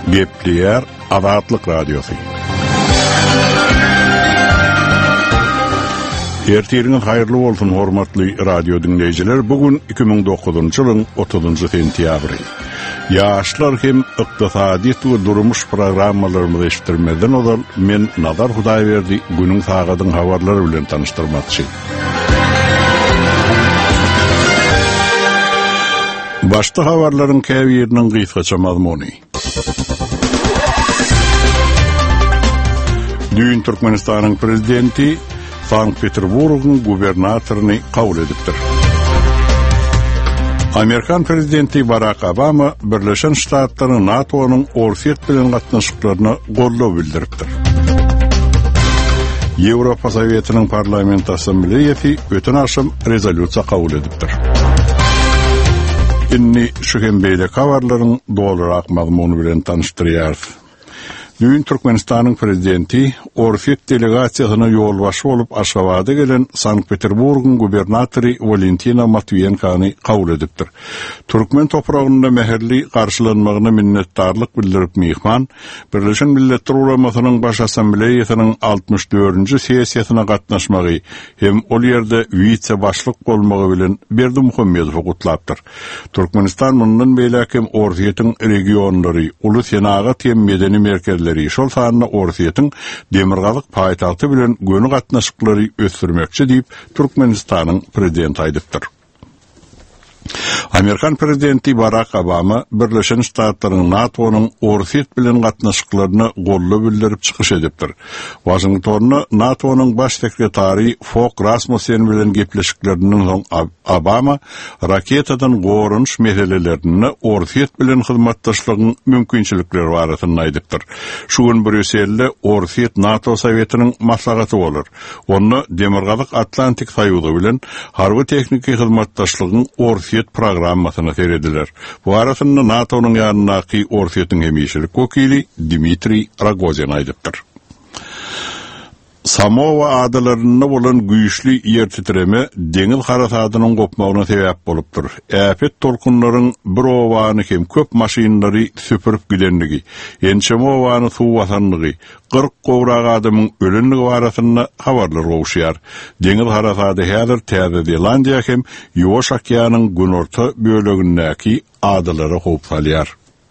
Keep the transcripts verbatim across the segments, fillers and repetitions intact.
Gepleyer Azatlyk Radiosu. Ertiriniz hayırlı bolsun hormatly radio dinleyijiler. Bugün iki bin dokuzuncu ýylyň otuzunçy sentýabry. Ýaşlar hem ykdysady we durmuş programmalarymyzy eşitdirmeden olar men Nazar Hudaýberdi günüň sagadyň habarlary bilen tanıştyrmakçy. Başta habarlaryň käbi ýeriniň gysgaça mazmuny. Dün Türkmenistanyň prezidenti Sankt-Peterburgyň gubernatoryny kabul edipdir. Amerikan prezidenti Barack Obama Birleşen Ştatlaryň NATO'nyň Orsiýet bilen gatnaşyklaryna gollap bildiripdir. Ýewropa Sowietynyň parlament assambleýasy ötün aşam rezolýusiýa kabul edipdir. Inni şu hem beýle habarlaryň dolarak mazmuny bilen tanıştyrýar. Dün Türkmenistanyň prezidenti Orsiýet delegasiýasyna ýolbaşy bolup Aşgabatda gelen Sankt-Peterburgyň gubernatory Valentina Matviyenkany kabul edipdir. Türkmen topragynda meherli garşylanmagyna minnetdarlyk bildirip mehman Birleşen Milletler Ulamasanyň baş assambleýasynyň altymyş dördünçi sessiýasyna gatnaşmagy hem ol ýerde wice başlyk bolmagy bilen Berdi Muhammedow gutlapdyr. Türkmenistan mundan beýlekim Orsiýetiň regionlary, uly senagat hem medeni merkezleri şol sanyna Orsiýetiň demirgalyk paýtagty bilen göni gatnaşyklary ösdürmekçi diýip Türkmenistanyň prezidenti aýdypdyr. Amerikan prezidenti Barack Obama Birleşen Ştatlaryň NATO'nyň Orsiýet bilen gatnaşyklaryny gollap bildirip çykyş edipdir. Washingtonna NATO'nyň baş sekretary Fogh Rasmussen bilen gepleşiklerinden soň Obama raketadan gorunç meselelerini Orsiýet bilen hyzmatdaşlygyň mümkinçilikleri baratyny aýdypdyr. Şu gün Brüsselde Orsiýet NATO Sowietynyň maslahaty bolar. Onu demirgalyk Atlantik Soýuzy bilen harby tekniki hyzmatdaşlygyň Orsiýet programmasyna serediler. Bu arasynda NATO'nyň ýanynaky Orsiýetiň hemişilik wekili Dmitri Rogozin aýdypdyr. Samoa adalarında bolan güýçli ýer titreme deňiz harasatynyň gopmagyna sebäp bolupdyr. Äpet tolkunlaryň bir owany hem köp maşinlary süpürüp gidenligi, ençeme owany suw basanlygy, kırk gowrak adamyň ölenligi barasynda habarlar gowşýar. Deňiz harasaty häzir Täze Zelandiýa hem Ýowaş okeanyň günorta bölegindäki adalary howp salýar.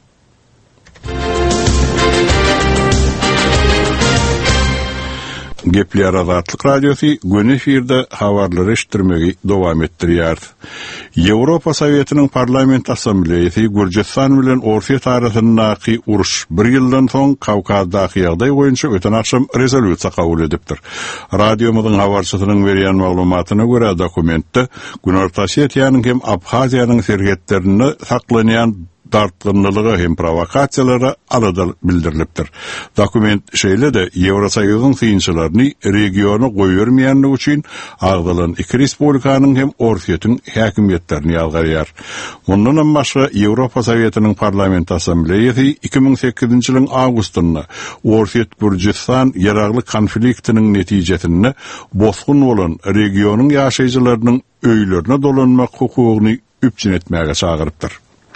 Gepleyer Azatlyk Radiosu gün efirde habarlary eşitdirmegi dowam etdirýär. Ýewropa Sowietynyň parlament assambleýasy Gürjistan bilen Orsiýet arasyndaky uruş bir ýyldan soň Kawkazdaky ýagdaý boýunça öten akşam rezolýusiýa kabul edipdir. Radiomyzyň habarçysynyň berýän maglumatyna görä dokumentde Günorta Osetiýanyň hem Abhaziýanyň serhetlerini saklanýan dartgınlığı hem provokasiyalara aladal bildirilipdir. Dokument şeýle de Ýewrosoýuzyň synçylaryny regiony goýurmaýanlygy üçin agdalan iki respublikanyň hem Orsiýetiň häkimetlerini ýalgarýar. Mundan başga Ýewropa Sowietynyň parlament assambleýasy iki bin sekizinçi ýylyň awgustynda Orsiýet Gürjistan ýaragly konfliktiniň netijesinde bosgun bolan regionyň ýaşaýjylarynyň öýlerine dolanmak hukugyny üpçün etmäge çagyrypdyr.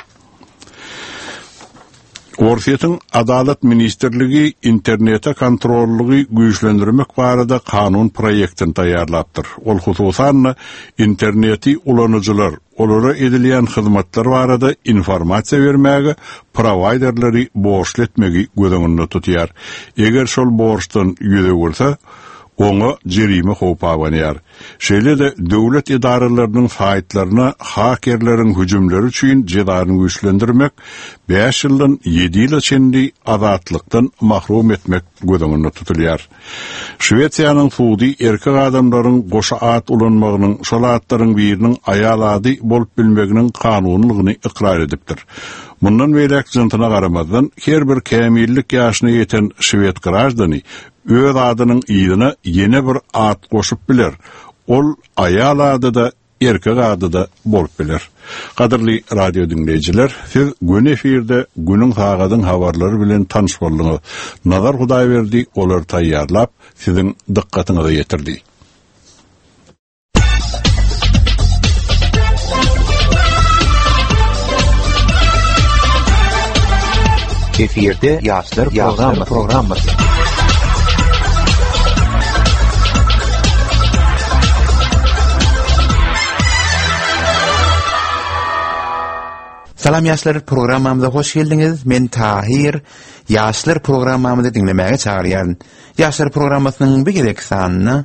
Orsiýetiň Adalet Ministrligi internete kontrollygy güýçlendirmek barada kanun proýektini taýýarlapdyr. Ol hususan interneti ulanıcılar olara edilýän hyzmatlar barada informasiýa bermäge providerleri borçly etmegi gözeňinde tutýar. Eger şol borçdan ýüze bolsa, oňa jerime howpa banýar. Şeýle de döwlet idaralarynyň faýtlaryna hakerleriň hüjümleri üçin jezaryny güýçlendirmek, beş ýyldan ýedi ýyl içinde azatlykdan mahrum etmek gözeňinde tutulýar. Şwediýanyň suudi erkek adamlaryň goşa at ulanmagynyň şol atlaryň biriniň aýal ady bolup bilmeginiň kanunlygyny ikrar edipdir. Mundan beýlek jyntyna garamazdan her bir kämillik ýaşyna ýeten Şwed grajdany öz adynyň ýylyna ýene bir at goşup biler. Ol aýal ady da erkek ady da bolup biler. Kadırly radio dinleyijiler, siz gün efirde günüň sagadyň habarlary bilen tanış boldyňyz. Nazar Hudaýberdi olar taýýarlap, siziň dikkatyňize ýetirdi. Efirde Yaşlar Programı programması. Salam Yaşlar programamıza hoş geldiniz. Men Tahir. Yaşlar programamızı dinlemeye çağırıyorum. Yaşlar programmasının bir gerek sanını.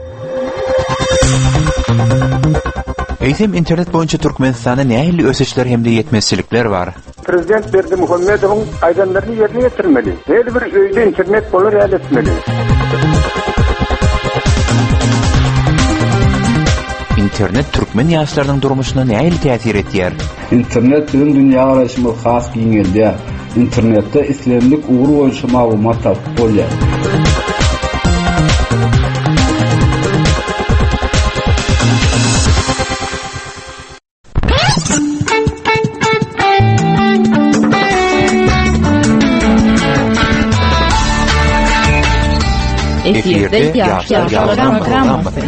Eýsem internet boýunça Türkmenistanda nähili ösüşler hemde yetmezçilikler var. Prezident Berdimuhammedowyň aýdanlaryny ýerine ýetirmeli. Her bir öýde internet bolar ýa etmeli. İnternet Türkmen ýaşlarynyň durmuşyna nähili täsir etýär? İnternet bilen dünýä garaşymy has giňildi. İnternetde islemlik ugur boýunça maglumat tapyp bolýar. Efirde Yaşlar Programması.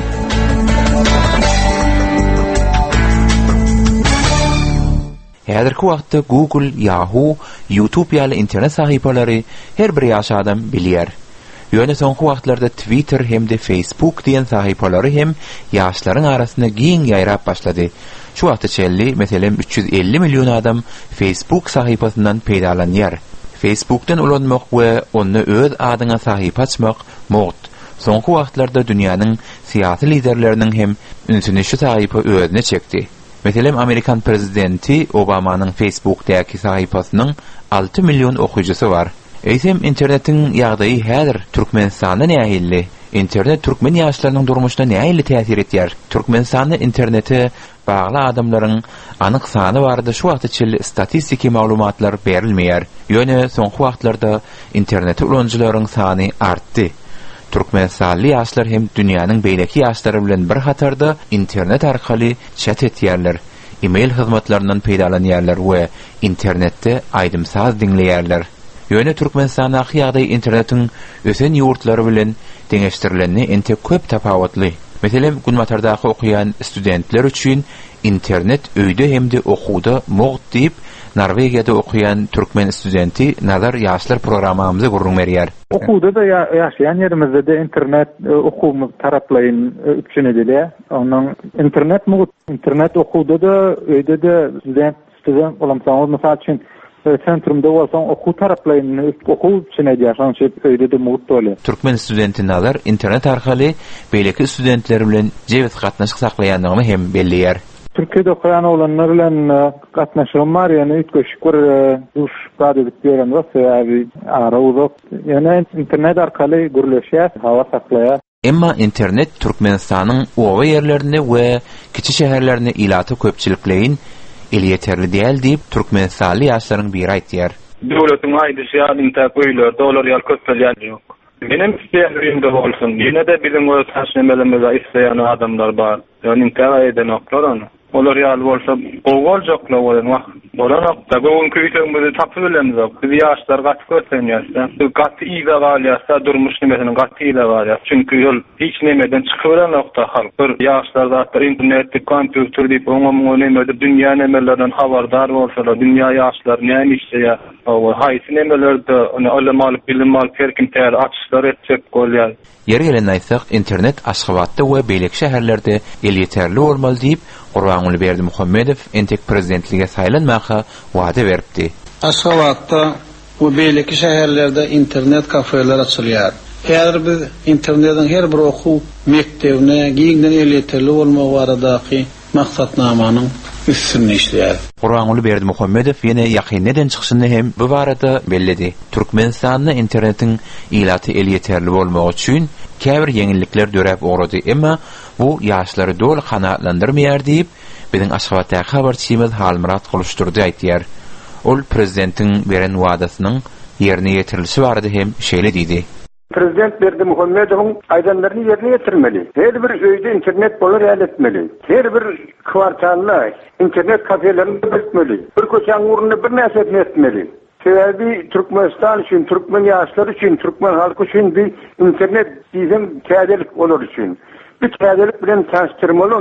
Häzirki wagtda Google, Yahoo, YouTube ýaly internet sahypalary her bir ýaş adam bilýär. Ýöne soňky wagtlarda Twitter hemde Facebook diýen sahypalary hem ýaşlaryň arasynda giň ýaýrap başlady. Şu wagtda çelli, meselem üç yüz elli milyon adam Facebook sahypasyndan peýdalanýar. Facebook'tan ulanmak we onu öz adyna sahyp açmak mowt. Soňky wagtlarda dünýäniň syýasy liderleriniň hem ünsünüşi sahypy özüne çekdi. Meselem Amerikan prezidenti Obamanyň Facebook'däki sahypasynyň altı milyon okuyjusy var. Eýsem internetiň ýagdaýy häzir Türkmenistanda nähili? İnternet Türkmen ýaşlarynyň durmuşyna nähili täsir etýär? Türkmenistanda interneti bagly adamlaryň anyk sany bardy. Şu wagtda çil statistiki maglumatlar berilmeýär. Ýöne soňky wagtlarda interneti ulanjylaryň sany artdy. Türkmenistanly ýaşlar hem dünýäniň beýleki ýaşlary bilen bir hatarda internet arkaly chat etýärler. E-mail hyzmatlarynyň peýdalanýarlar we internetde aýdymsaz diňleýärler. Ýöne Türkmenistanyň ýagdaýy internetiň ösen ýurtlary bilen deňeşdirileni ente köp tapawatly. Meselem Gunmatardaky okuyan studentler üçin internet öýde hemde okuwda mowt diýip Norwegiýada okuyan Türkmen studenti Nazar ýaşlar programamyza gurrun berýär. Okuwda da ýaşaýan ýerimizde de internet okuwmy taraplaýyn üçin edilýär. Onuň internet mowt internet okuwda da öýde de student student bolamsaňyz mysal üçin sentrumda bolsaň okuw taraplaýyn okuw üçin edýär. Şonça öýde de mowt bolýar. Türkmen studenti Nazar internet arkaly beýleki studentler bilen jewet gatnaşyk saklaýandygyny hem belliýär. Türkiýede okuyan olanlar bilen gatnaşygym bar, ýani üýtgeşik bir duş gadyp beren we ara uzak. Ýani internet arkaly gürleşýär, hawa saklaýar. Emma internet Türkmenistanyň owa ýerlerinde we kiçi şäherlerinde ilaty köpçilikleýin el ýeterli diýil diýip Türkmenistanly ýaşlaryň biri aýtýar. Döwletiň aýdyşy ýa-da köýler, dolar ýa köpelýän ýok. Benim isteýärim de bolsun. Ýene de biziň öz taşnymelimize isleýän adamlar bar. Ýani täze eden oklar onu. Olar ýaly bolsa, gowaljaklar bolan wagt. Bolan da goň köýtüňmizi tapyp bilemiz. Biz ýaşlar gaty kötlenýärse, gaty ýa galýarsa durmuş nimesini gaty ýa galýar. Çünki ýol hiç nemeden çykyran nokta halk. Bir ýaşlar zat internetde, kompýuterde, oňa nemede dünýä nemelerden habardar bolsalar, dünýä ýaşlar näme işleýär, o haýsy nemelerde onu alamalyk, bilim alyp herkim täze açyşlar etjek bolýar. Yer gelen aýtsak, internet Aşgabatda we beýleki şäherlerde el ýeterli bolmaly diýip Gurbanuly Berdimuhammedow entek prezidentlige saýlanmagy wada beripdi. Aşgabatda we beýleki şäherlerde internet kafeler açylýar. Häzir biz internetiň her bir okuw mektebine giňden el ýeterli bolmagy baradaky maksatnamanyň üstünde işleýär. Gurbanuly Berdimuhammedow ýene ýakyn neden çykyşyny hem bu barada bellidi. Türkmenistanyň internetiň ilaty el ýeterli bolmagy üçin käbir ýeňillikler dörep orady, emma bu ýaşlary dol kanatlandyrmaýar diýip biziň Aşgabatdaky habarçymyz Halmurat Guluşturdy aýtýar. Ol prezidentiň beren wadasynyň ýerine ýetirilişi barada hem şeýle diýdi. Prezident Berdimuhammedowyň aýdanlaryny ýerine ýetirmeli. Her bir öýde internet bolar ýa etmeli. Her bir kwartalda internet kafelerini etmeli. Bir köçäň uruny bir näse etmeli. Sebebi Türkmenistan üçin, Türkmen ýaşlary üçin, Türkmen halky üçin bir internet bizim täzelik bolar üçin. Bir täzelik bilen tanıştyrmaly.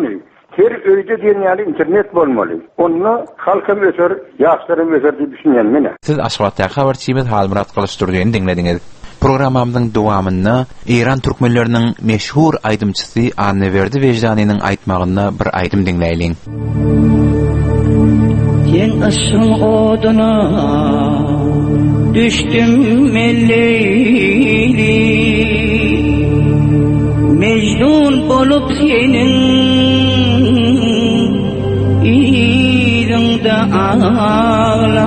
Her öyde dünýäli internet bolmaly. Onu halkam öser, ýaşlarym öser diýip düşünýän mene. Siz Aşgabatda habarçymyz Halmurat Kılıçdurdyny dinlediňiz. Programamyň dowamynda İran türkmenleriniň meşhur aýdymçysy Anneverdi Wejdaniynyň aýtmagyny bir aýdym dinleýin. Yen aşyň oduna düşdüm melleyli, Mecnun bolup senin ýerinde ağla.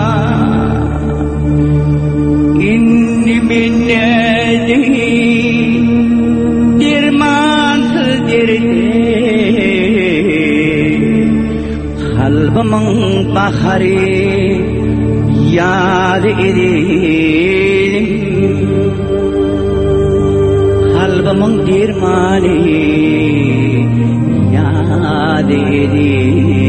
İndi minnedi dermansız derde, kalbimın bahari yad edelim, kalbimın dermani yad edelim.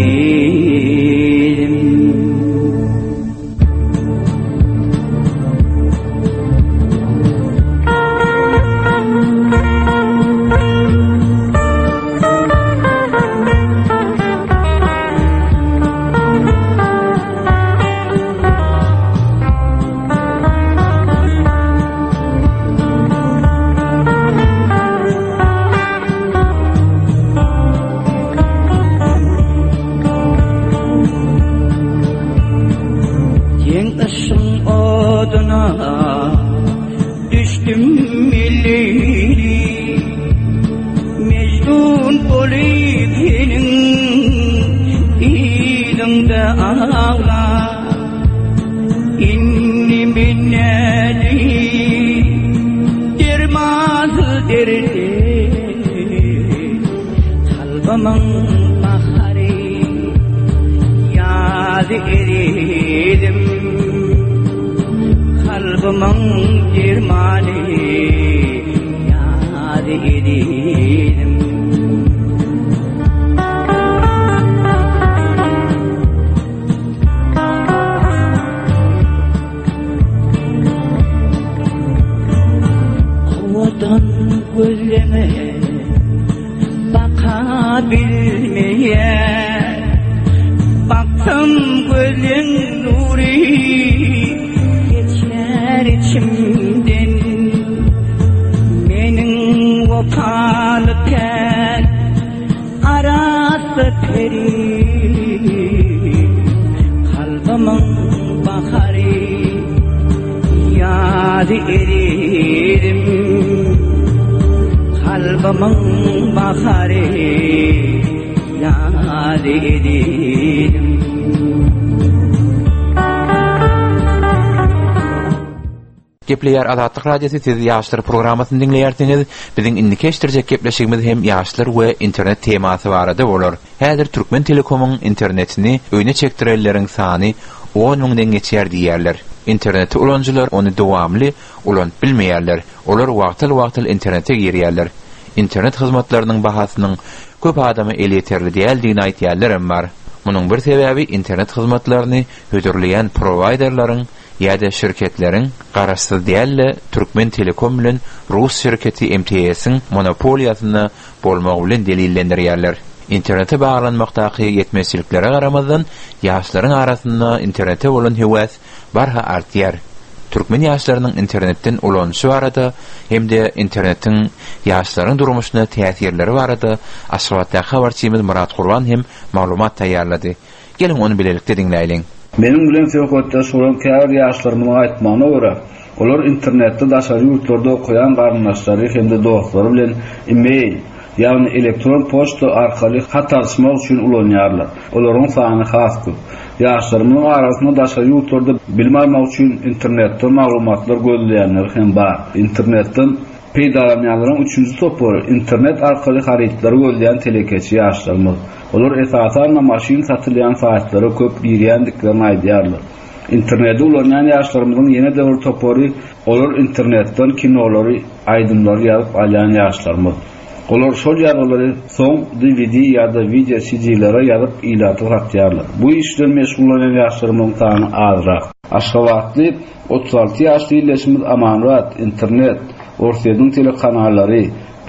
Gepleýär Azatlyk radiosu siz ýaşlar programasyny dinleýärsiňiz. Biziň indikeşdirjek gepleşigimiz hem ýaşlar we internet temasy barada bolar. Häzir Türkmen Telekomyň internetini öýne çekdireleriň sany on miňden geçýär diýerler. Interneti ulanjylar onu dowamly ulan bilmeýärler. Olar wagtyl-wagtyl internete girýärler. Internet hyzmatlarynyň bahasynyň köp adamy el ýeterli diýildigini aýtýarlar hem bar. Munyň bir sebäbi internet hyzmatlaryny hödürleýän providerlaryň ýa-da şirketleriň garaşsyz diýerli Türkmen Telekom bilen Rus şirketi M T S'in monopoliýasyny bolmagy bilen delillendirýärler. Internete baglanmakdaky ýetmezçiliklere garamazdan ýaşlaryň arasynda internete bolan hewes barha artýar. Türkmen ýaşlarynyň internetden ulanşy barada hemde internetiň ýaşlaryň durmuşyna täsirleri barada Aşgabatda habarçymyz Murat Gurban hem maglumat taýýarlady. Gelin onu bilelikde dinleýin. Benim bilen söhbetde şolan kär ýaşlarymyň aýtmagyna görä, olar internetde daşary ýurtlarda okuyan garyndaşlary hemde dostlary bilen e-mail, ýagny elektron poçta arkaly hat tartışmak üçin ulanýarlar. Olaryň sany has köp. Ýaşlarymyň arasynda daşary ýurtlarda bilmämek üçin internetden maglumatlar gözleýänler hem bar. Internetden peýdalanýanlaryň üçünji topary internet arkaly harytary gözleýän telekeçi ýaşlarymyz. Olar esasan maşin satylýan saatlara köp girýändiklerini aýdýarlar. Internetde ulanýan ýaşlarymyzyň ýene döwür topary olar internetden kinolary, aýdymlary ýazyp alýan ýaşlarymyz. Olar şol ýarlary soň D V D ýa-da video C D-lere ýazyp ilaty gatýarlar. Bu işden meşgul bolan ýaşlarymyň sany azrak. Aşgabatly otuz alty ýaşly ýeşimiz Amanrat internet, Orsedyň telekanallary,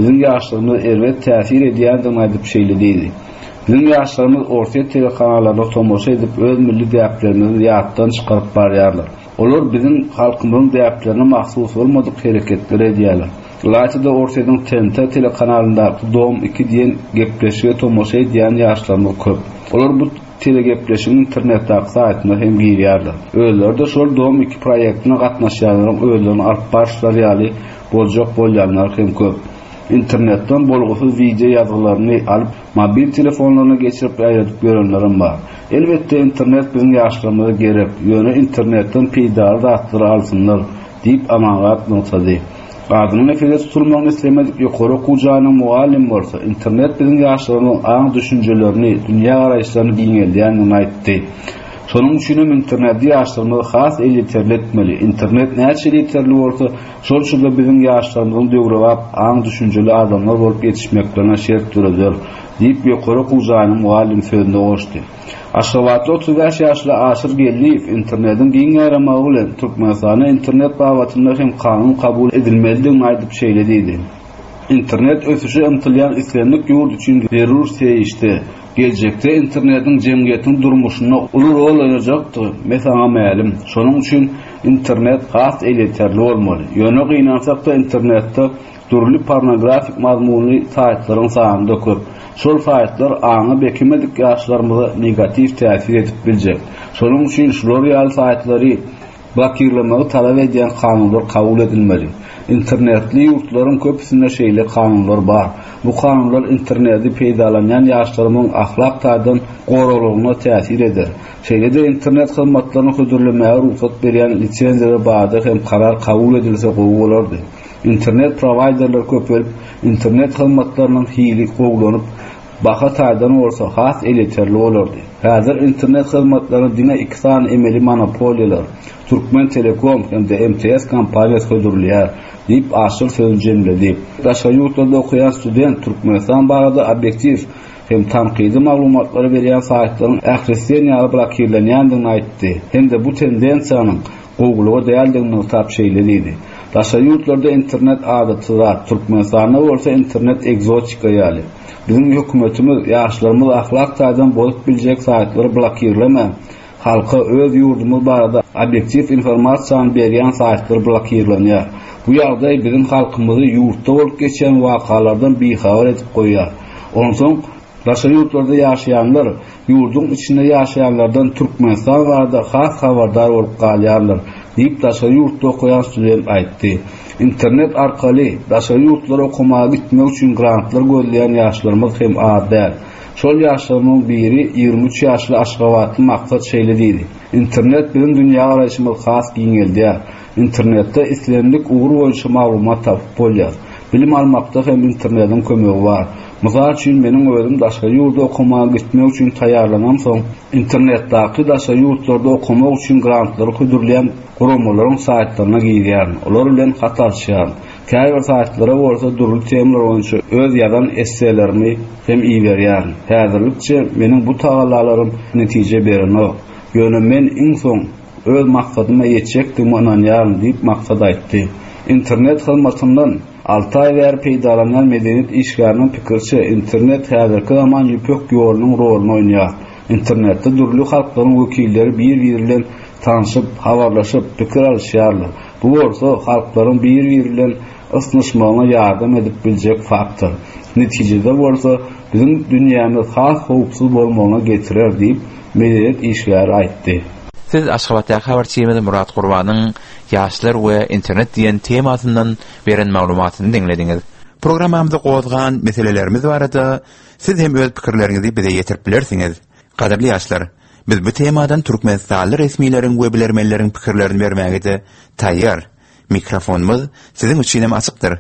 bizim yaşlarımız elbet täsir edýändigini aýdyp şeýlediydi. Bizim yaşlarımız orta telekanallarda tomosha edip öz milli däplerimizi ýatdan çykaryp barýarlar. Olar bizim halkymyzyň däplerine mahsus bolmadyk hereketler edýärler. Laýtyda ortadan T N T telekanalynda Dom iki diýen gepleşige tomosha edýän ýaşlarymyz köp. Olar bu telegepleşiň internetdäki saýtyna hem girýärler. Öýler de şol Dom iki proýektine gatnaşýanlaryň öýlerini alyp başlar ýaly boljak bolýanlar hem köp. İnternetden bolgusuz video ýazgylaryny alyp mobil telefonlaryna geçirip aýratyp görenlerim bar. Elbetde internet bizim ýaşlarymyza gerek. Ýöne internetden peýdar zatlar alsynlar diýip amagat noktada. Adyny nefret tutulmagyny islemedik ýokary kujanyň muallim bolsa, internet bizim ýaşlarynyň aň düşünjelerini, dünýä garaýşlaryny giňelýänini aýtdy. Şonuň üçin internetde ýaşlarymyzy has elitlerletmeli. İnternet näçe elitlerli bolsa, şol şurda bizim ýaşlarymyzyň döwrewap aň düşünjeli adamlar bolup ýetişmeklerine şert durar diýip ýokary kujanyň muallim sözünde goşdy. Aşgabatly otuz beş ýaşly Aşyr Gelliýew internetin giň ýaramagy bilen Türkmenistana internet babatynda hem kanun kabul edilmelidigini aýdyp şeýlediydi. İnternet ösüşi ymtylýan islenlik ýurt üçin zerur seýişdi. Gelecekte internetin cemgiyetin durmuşuna uly rol oýnajakdy. Mesela mälim. Şonuň üçin internet has eliterli bolmaly. Ýöne gynansak da internetde turly pornografik mazmunly saýtlaryň sany köp. Şol saýtlar aňy bekimedik ýaşlarymyza negativ täsir edip biljek. Şonuň üçin şol ýaly saýtlary blokirlamagy talap edýän kanunlar kabul edilmeli. İnternetli ýurtlaryň köpüsinde şeýle kanunlar bar. Bu kanunlar internetde peýdalanýan ýaşlarymyň ahlak taýdan gorulugyna täsir eder. Şeýle-de internet hyzmatlaryny hödürlemäge ruhsat berýän lisenziýalar bardy hem karar kabul edilse gowy bolardy. İnternet providerler köpelip, internet hyzmatlarynyň hili goglanyp, baha taýdan bolsa has eliterli bolardy. Häzir internet hyzmatlaryny diňe iki sany emeli monopoliýalar, Türkmen Telekom hem de M T S kompaniýasy hödürleýär diýip Aşyr sözü jemledi. Daşa ýurtlarda okuyan student Türkmenistan barada objektiv hem tanqidi maglumatlary berýän saýtlaryň ähresten ýaly blokirlenýändigini aýtdy. Hem de bu tendensiýanyň gowguluga däldigini tap şeýlediydi. Daşa ýurtlarda internet adatylar, Türkmenistanda bolsa internet egzotika ýaly. Bizim hökümetimiz ýaşlarymyz ahlak taýdan bolup biljek saýtlary blokirleme, halka öz ýurdumyz barada objektiv informasiýany berýän saýtlar blokirlenýär. Bu ýagdaý bizim halkymyzy ýurtda bolup geçen wakalardan bihabar edip goýýar. Onsoň daşa ýurtlarda ýaşaýanlar ýurdun içinde ýaşaýanlardan Türkmenistan barada has habardar bolup galýarlar diýip daşa ýurtda okuyan student aýtdy. İnternet arkaly daşa ýurtlara okumaga gitmek üçin grantlar gözleýän ýaşlarymyz hem adäl. Şol ýaşlaryň biri ýygrimi üç ýaşly Aşgabatly maksat şeýlediydi. İnternet bizim dünýä garaýşymyz has giňeldi. İnternetde islenlik ugur boýunça maglumat tapyp bolýar. Bilim almakda hem internetin kömegi bar. Mysal üçin meniň özüm daşa ýurda okumaga gitmek üçin taýýarlanan soň internetdäki daşa ýurtlarda okumak üçin grantlary hödürleýän guramalaryň saýtlaryna girýär. Olar bilen hatarşýar. Käýber saýtlara bolsa durly temalar boýunça öz ýazan esselerimi hem iýberýär. Häzirlikçe meniň bu tagalarlarym netije berenok. Ýöne men iň soň öz maksadyma ýetjekdigime inanýarym diýip maksat aýtdy. İnternet hyzmatyndan altı ay bäri peýdalanýan medeniýet işgäriniň pikirçe internet häzirki zaman ýüpek ýolunyň rolunu oýnaýar. İnternetde durly halklaryň wekilleri bir-biri bilen tanışyp, habarlaşyp, pikir alýarlar. Bu bolsa halklaryň bir-biri bilen ysnyşmagyna ýardam edip biljek faktor. Netijede bolsa bizim dünýämiz has howpsuz bolmagyna getirer diýip medeniýet işgäri aýtdy. Siz Aşgabatdaky habarçymyz Murat Gurbanyň ýaşlar we internet diýen temasyndan beren maglumatyny dinlediňiz. Programmamyzda gozgan meselelerimiz barada siz hem öz pikirleriňizi bize ýetirip bilersiňiz. Gaderli ýaşlar, biz bu temadan Türkmenistanly resmiýetiň we bilermenleriň pikirlerini bermäge taýýar. Mikrofonumuz sizin üçin hem açykdyr.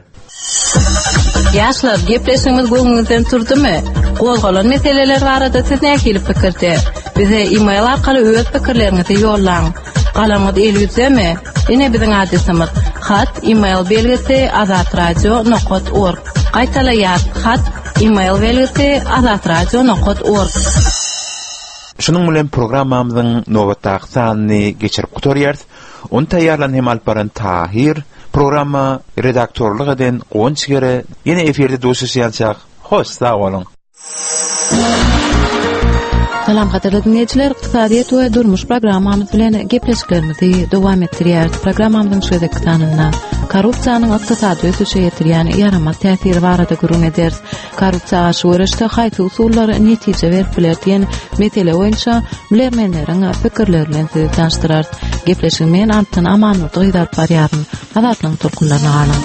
Ýaşlar, gepleşigimiz göňüňizden turdymy? Gozgalan meseleler barada siz näme pikirde? Bize e-mail arkaly öz pikirleriňizi ýollaň. Galamyz elýüzmi? Ine biziň adresimiz hat e-mail belgisi azatradio nokta org. Gaýtalaýar hat e-mail belgisi azatradio nokta org. Şunun bilen programmamyzyň nowatdaky sanyny geçirip gutarýarys. On taýýarlan hem alparan Tahir Programma redaktorluk eden Gonçgere yine efirde dostlaşacak. Hoş sağ olun. Salam qadarly dinleyijiler, iqtisadiýat we durmuş programmamyz bilen gepleşiklerimizi dowam etdirýär. Programmamyzyň şeýdeki sanyna korrupsiýanyň iqtisady ösüşe ýetirýän ýaramas täsiri barada gurun ederiz. Korrupsiýa aşy görüşde haýsy usullary netije berip bilerdiň mesele boýunça bilermenleriň pikirleri bilen sizi tanıştyrarys. Gepleşigmen Antan Amanurdy gyzap barýaryn. Adatlyň turkunlaryna galan.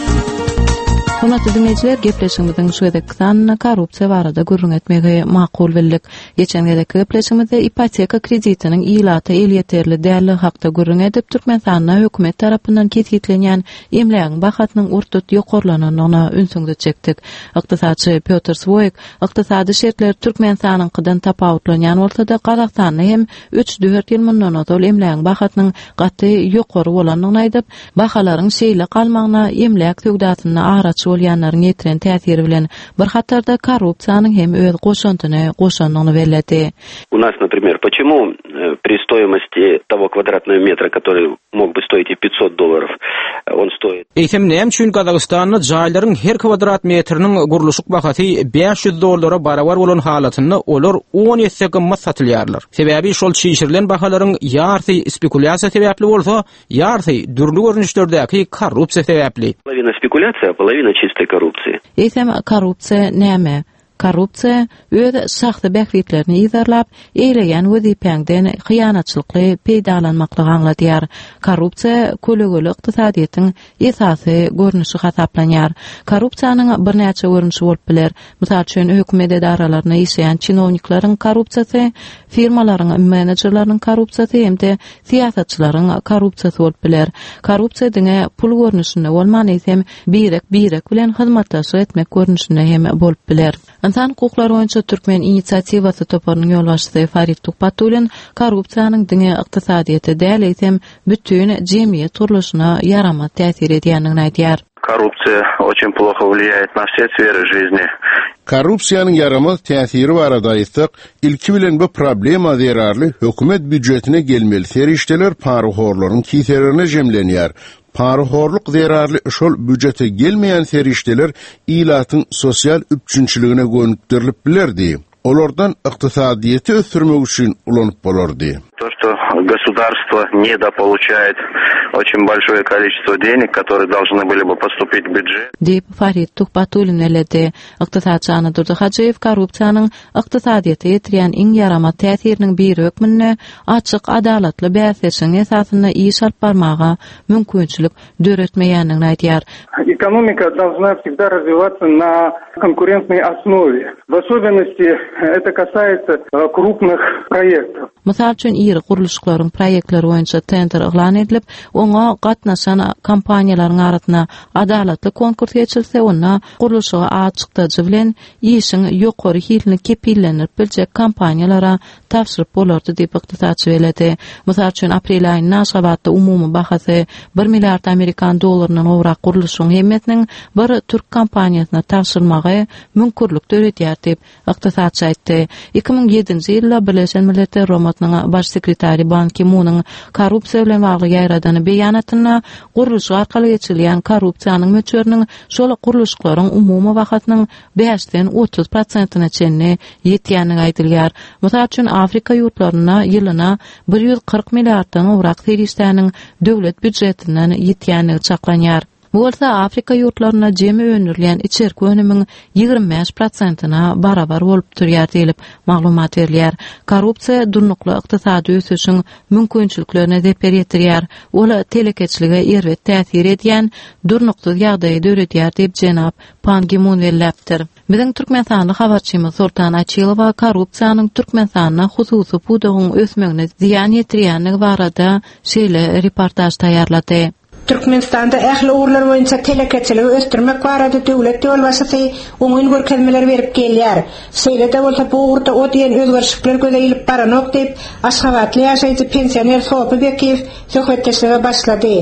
Hormatly dinleyijiler, gepleşigimiziň şeýdeki sanyna korrupsiýa barada gurrun etmegi makul bildik. Geçen geleki gepleşigimizde ipoteka kreditiniň ilaty el ýeterli däli hakda gurrun edip Türkmenistanda hökümet tarapyndan kesitlenýän emlägiň bahatynyň urtut ýokarlanynyna ünsüňde çekdik. Iqtisadçy Piotr Svoyk, iqtisady şertler Türkmenistanyňkydan tapawutlanýan bolsa-da Gazakstanda hem üç dört ýyl mundan ozal emlägiň bahatynyň gaty ýokary bolanyny aýdyp, bahalaryň şeýle galmagyna emläk töwdatyny araç bolýanlaryň ýetiren täsiri bilen bir hatarda korrupsiýanyň hem öz goşantyny goşanyny bellädi. У нас, например, почему при стоимости того квадратного метра, который мог бы стоить и пятьсот долларов, он стоит? Eýsem näme üçin Gazakstanda jaýlaryň her kvadrat metriniň guruluşyk bahaty beş yüz dollara barabar bolan halatyny olar on ýetse gymmat satylýarlar. Sebäbi şol şişirilen bahalaryň ýarty spekulyasiýa sebäpli bolsa, ýarty dürli görnüşlerdäki korrupsiýa sebäpli. Половина спекуляция, а половина чистой коррупции. Eýsem korrupsiýa näme? Korrupsiýa öz şahsy bäkritlerini ýazarlap, eýleýän wezipeňden hyýanatçylykly peýdalanmaklygy aňladýar. Korrupsiýa kölegöli iqtisadiýatyň esasy görnüşi hasaplanýar. Korrupsiýanyň bir näçe görnüşi bolup biler. Mysal üçin hökümet edaralaryna işleýän çynowniklaryň korrupsiýasy, firmalaryň menejerleriň korrupsiýasy hem-de siýasatçylaryň korrupsiýasy bolup biler. Korrupsiýa diňe pul görnüşinde bolman hem birek birek bilen hyzmatdaşlyk etmek görnüşinde hem bolup biler. İnsan hukuklary boýunça Türkmen inisiatiwasy toparynyň ýolbaşçysy Farid Tuhpatulin korrupsiýanyň diňe iqtisadiýata däl eýsem bütün jemgyýet turluşyna ýaramas täsir edýändigini aýdýar. Коррупция очень плохо влияет на все сферы жизни. Korrupsiýanyň ýaramas täsiri barada aýtsak, ilki bilen bu problema zerarly hökümet büdjetine gelmeli serişdeler paryhorlaryň kiselerine jemlenýär. Paryhorluk zerarly şol büdjete gelmeýän serişdeler ilatyň sosial üçünçiligine gönükdirilip bilerdi. Olardan iqtisadiýety ösürmek üçin ulanyp bolardy. То, что государство недополучает очень большое количество денег, которые должны были бы поступить в бюджет. Deyip Farid Tuhpatulin eledi. Iqtisadçy Anadur Hajayev korrupsiýanyň iqtisadiýata ýetirýän iň ýaramas täsiriniň bir hökmünde açyk adalatly bäsleşiň esasyna iş alyp barmaga mümkinçilik döretmeýändigini aýdýar. Экономика должна всегда развиваться на конкурентной основе. В особенности это касается крупных проектов. Mysal üçin ýeri guruluşlaryň proýektleri boýunça tender eglan edilip, oňa gatnaşan kompaniýalaryň arasyna adalatly konkurs geçilse, onda guruluşa açykdyjy bilen işiň ýokary hilini kepillenip biljek kompaniýalara tapşyryp bolardy diýip iqtisadçy beledi. Mysal üçin aprel aýynyň aşgabatda umumy bahasy bir milliard Amerikan dollarynyň owrak guruluşyň hemmetiniň bir türk kompaniýasyna tapşyrmagy mümkinlik döredýär diýip iqtisadçy aýtdy. iki ming ýedinji ýylda Birleşen Milletler Romatnyň baş sekretari Ban Ki-moonyň korrupsiýa bilen bagly ýaradany beýanatyna guruluş arkaly geçilýän korrupsiýanyň möçberiniň şol guruluşlaryň umumy bahatynyň beşden otuz prosentina çenli ýetýänligi aýdylýar. Mysal üçin Afrika ýurtlaryna ýylyna bir ýüz kırk milliarddan owrak serişdäniň döwlet büdjetinden ýetýänligi çaklanýar. Bu bolsa Afrika ýurtlaryna jemi öňürilýän içerki önümiň ýygrimi beş prosentina barabar bolup durýar diýilip maglumat berilýär. Korrupsiýa durnukly iqtisady ösüşiň mümkinçiliklerine zeper ýetirýär. Ola telekeçlige erwet täsir edýän durnukly ýagdaýy döredýär diýip jenap Ban Ki-moon belläpdir. Biziň Türkmenistanda habarçymyz Sultan Açylowa korrupsiýanyň Türkmenistanda hususy pudugyň ösmegine ziýan ýetirýänligi barada şeýle reportaj taýýarlady. Türkmenistanda ähli uğurlar boýunça telekeçiligi ösdürmek barada döwlet ýolbaşçysy oňun görkezmeler berip gelýär. Şeýle-de bolsa bu uğurda o diýen özgörüşler gözelip baranok diýip Aşgabatly ýaşaýjy pensioner Sopa Bekiýew söhbetleşige başlady.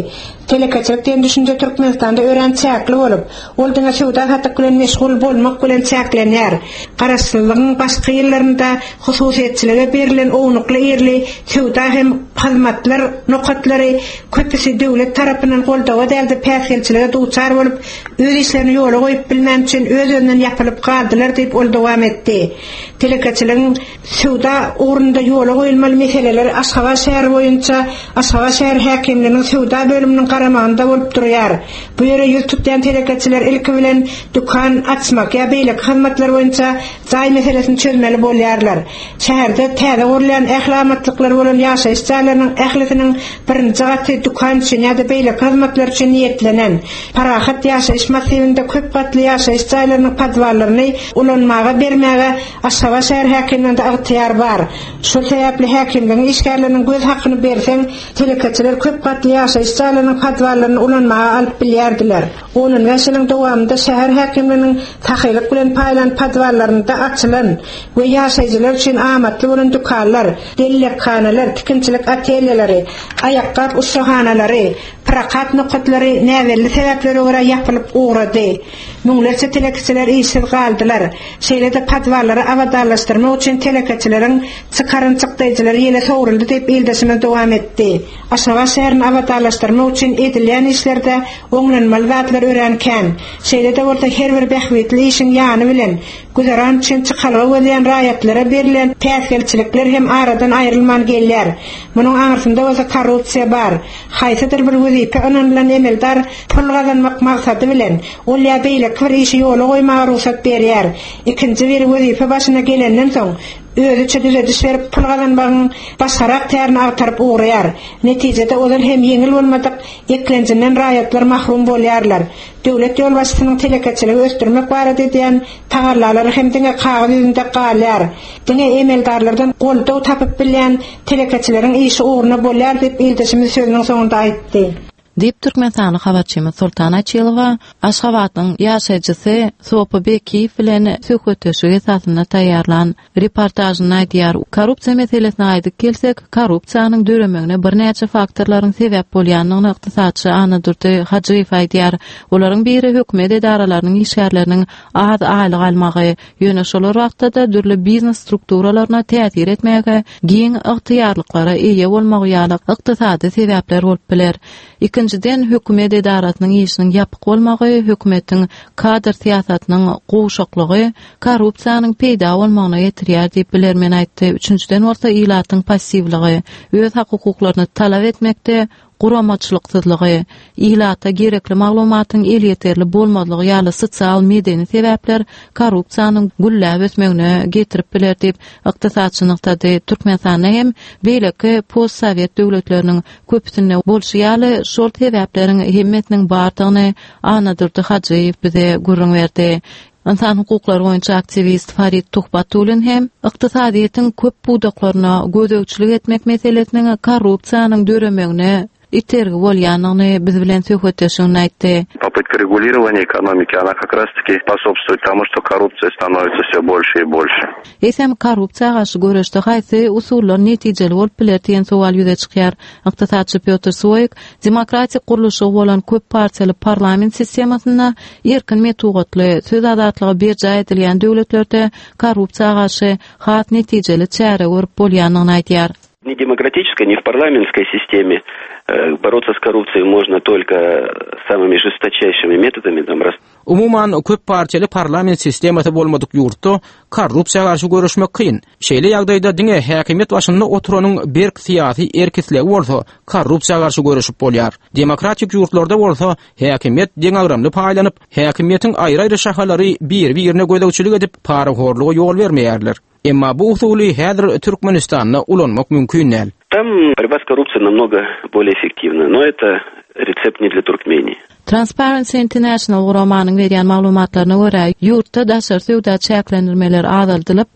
Telekeçilikden düşünje Türkmenistanda öğrençäkli bolup, ol diňe şuwda hatyk bilen meşgul bolmak bilen çäklenýär. Garaşsyzlygyň başga ýerlerinde hususiýetçiligi berilen ownukly ýerli şuwda hem hyzmatlar nokatlary köpüsi döwlet tarapyndan goldawa däldi päsgelçiligi duçar bolup, öz işlerini ýola goýup bilmän üçin öz öňünden ýapylyp galdylar diýip ol dowam etdi. Telekeçiligiň şuwda orunda ýola goýulmaly meseleler Aşgabat şäheri boýunça Aşgabat şäher häkimliginiň şuwda bölüminiň garamagynda bolup durýar. Bu ýere ýüz tutýan telekeçiler ilki bilen dukan açmak ýa beýlek hyzmatlar boýunça jaý meselesini çözmeli bolýarlar. Şäherde täze gurilan ählamatlyklary bolan ýaşaýyş jaýlarynyň ählisiniň birinji gaty dukan üçin ýa-da beýlek hyzmatlar üçin niýetlenen parahat ýaşaýyş massivinde köp gatly ýaşaýyş jaýlarynyň padwallaryny ulanmaga bermäge Aşgabat şäher häkimliginde agtyar bar. Şol sebäpli häkimligiň işgärleriniň göz hakyny berseň, telekeçiler köp gatly ýaşaýyş jaýlarynyň padwallaryny ulanmaga alyp bilýärdiler. Onun wäşiniň dowamında şäher häkimliginiň tahylyk bilen paýlan padwallarynda açylan we ýaşaýjylar üçin amatly bolan dukanlar, dellekanalar, tikinçilik atelýelleri, ayakkap ussahanalary, prakat nokatlary näwelli sebäplere görä ýapylyp ugrady. Müňlerçe telekeçiler işsiz galdylar. Şeýlede padwallary awadarlaşdyrmak üçin telekeçileriň çykarynçykdaýjylary ýene sowruldy diýip ildesime dowam etdi. Aşgabat şäherini awadarlaşdyrmak üçin edilýän işlerde oňlanmaly zatlar öğrenken, şeýlede bolsa her bir behwetli işiň ýany bilen güzaran üçin çykalyp bolýan raýatlara berilen päsgelçilikler hem aradan aýrylman gelýär. Munyň aňyrsynda bolsa korrupsiýa bar. Haýsydyr bir wezipe öňünden emeldar pul gazanmak maksady bilen ol ýa beýlek bir işi ýola goýmaga ruhsat berýär. Ikinji bir wezipe başyna gelenden soň özü çöküze düşerip pul gazanmagyň başgarak tärini agtaryp uğraýar. Netijede olar hem ýeňil bolmadyk eklenjinden raýatlar mahrum bolýarlar. Döwlet ýol başçysynyň telekeçiligi ösdürmek barada diýen tagarlalary hem diňe kagazy ýüzünde galýar. Diňe emeldarlardan goldaw tapyp bilýän telekeçileriň işi uğruna bolýar diýip ildişimiz sözüniň soňunda aýtdy. Dip Türkmenistany habarçymy Sultan Açylova Aşgabatyň ýaşaýjysy Sopa Bekiýew bilen söhbetleşik esasynda taýýarlan reportajyny aýdýar. Korrupsiýa meselesine aýdyp kelsek, korrupsiýanyň döremeğine bir näçe faktorlaryň sebäp bolýanyny ykdysadçy Anadurdy Hajyýew aýdýar. Olaryň biri hökümet edaralarynyň işgärleriniň az aýlyk almagy, ýöne şol wagtda dürli biznes strukturalaryna täsir etmäge, giň ygtyýarlyklara eýe bolmagy ýaly ykdysady sebäpler bolup biler. İkinciden hökümet edaratynyň işiniň ýapyk bolmagy, hökümetiň kadr siýasatynyň goşaklygy, korrupsiýanyň peýda bolmagyna ýetirýär diýip bilermen aýtdy. Üçüncüden bolsa ilatyň passivligi, öz hak hukuklaryny talap etmekde guramaçylyksyzlygy, ilata gerekli maglumatyň elýeterli bolmadygy ýaly sosial medeni sebäpler korrupsiýanyň gülläp ösmegine getirip biler diýip ykdysadçynykda Türkmenistanda hem beýleki post-sowet döwletleriniň köpüsinde bolşy ýaly şol sebäpleriň hemmetiniň bardygyny Anadurdy Hajyýew bize gurrun berdi. İnsan hukuklary boýunça aktivist Farid Tuhbatulyn hem ykdysadyýetin köp budaklaryna gözegçilik etmek meselesiniň korrupsiýanyň döremeğine itergi bolýanyny biz bilen söhbetleşigini aýtdy. Попытка регулирования экономики, она как раз-таки способствует тому, что коррупция становится все больше и больше. Esem korrupsiýa garşy görüşde haýsy usullar netijeli bolup biler diýen sowal ýüze çykýar. Ykdysadçy Piotr Soýk, demokratik guruluşy bolan köp partiýaly parlament sistemasyna erkin metodatly söz azatlygy berjä edilýän döwletlerde korrupsiýa garşy hat netijeli çäre görüp bolýanyny aýdýar. Ни демократической, ни в парламентской системе бороться с коррупцией можно только самыми жесточайшими методами. Там, раз... Umuman köp partiýaly parlament sistematy bolmadyk ýurtda korrupsiýa garşy görüşmek kyn. Şeýle ýagdaýda diňe häkimet başynda oturanyň berk syýasy erkisligi bolsa, korrupsiýa garşy görüşüp bolýar. Demokratik ýurtlarda bolsa, häkimet deňagramly paýlanyp, häkimetiň aýry-aýry şahalary bir-birine gözegçilik edip paraxorluga ýol bermeýärler. Emma bu usuly häzir Türkmenistanda ulanmak mümkin näl. Там борьба с коррупцией намного более эффективна, но это рецепт не для Туркмении. Transparency International guramanyň berýän maglumatlaryna görä, ýurtda daşary söwda çäklendirmeler azaldylyp,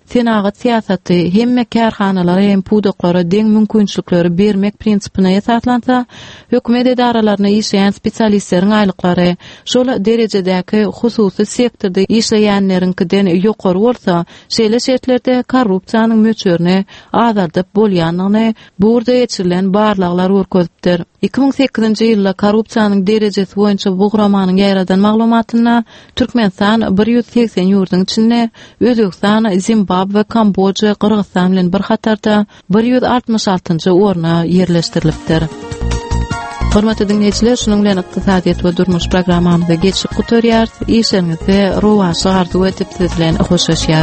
senagat siyasaty hemme kärhanalara hem pudoklara deň mümkinçilikleri bermek prinsipine esaslansa, hökümet edaralaryna işleýän spesialistleriň aýlyklary şol derejedäki hususy sektorda işleýänlerinkiden ýokary bolsa, şeýle şertlerde korrupsiýanyň möçörüne azardyp bolýanlygyny burada geçirilen barlyklar görkezipdir. iki ming sekizinji ýylda korrupsiýanyň derejesi boýunça bugramanyň ýaradan maglumatyna Türkmenistan bir ýüz seksen ýurduň içinde Özbegistan, Zimbabwe, Kambodja, Kyrgyzstan bilen bir hatarda bir ýüz altmış altynjy orna ýerleşdirilipdir. Hormatly dinleýijiler, şunuň bilen ykdysadyýat we durmuş programmamyza geçip gutarýar. Işiniňizde rowaşy arzu etip siz bilen hoşlaşýar.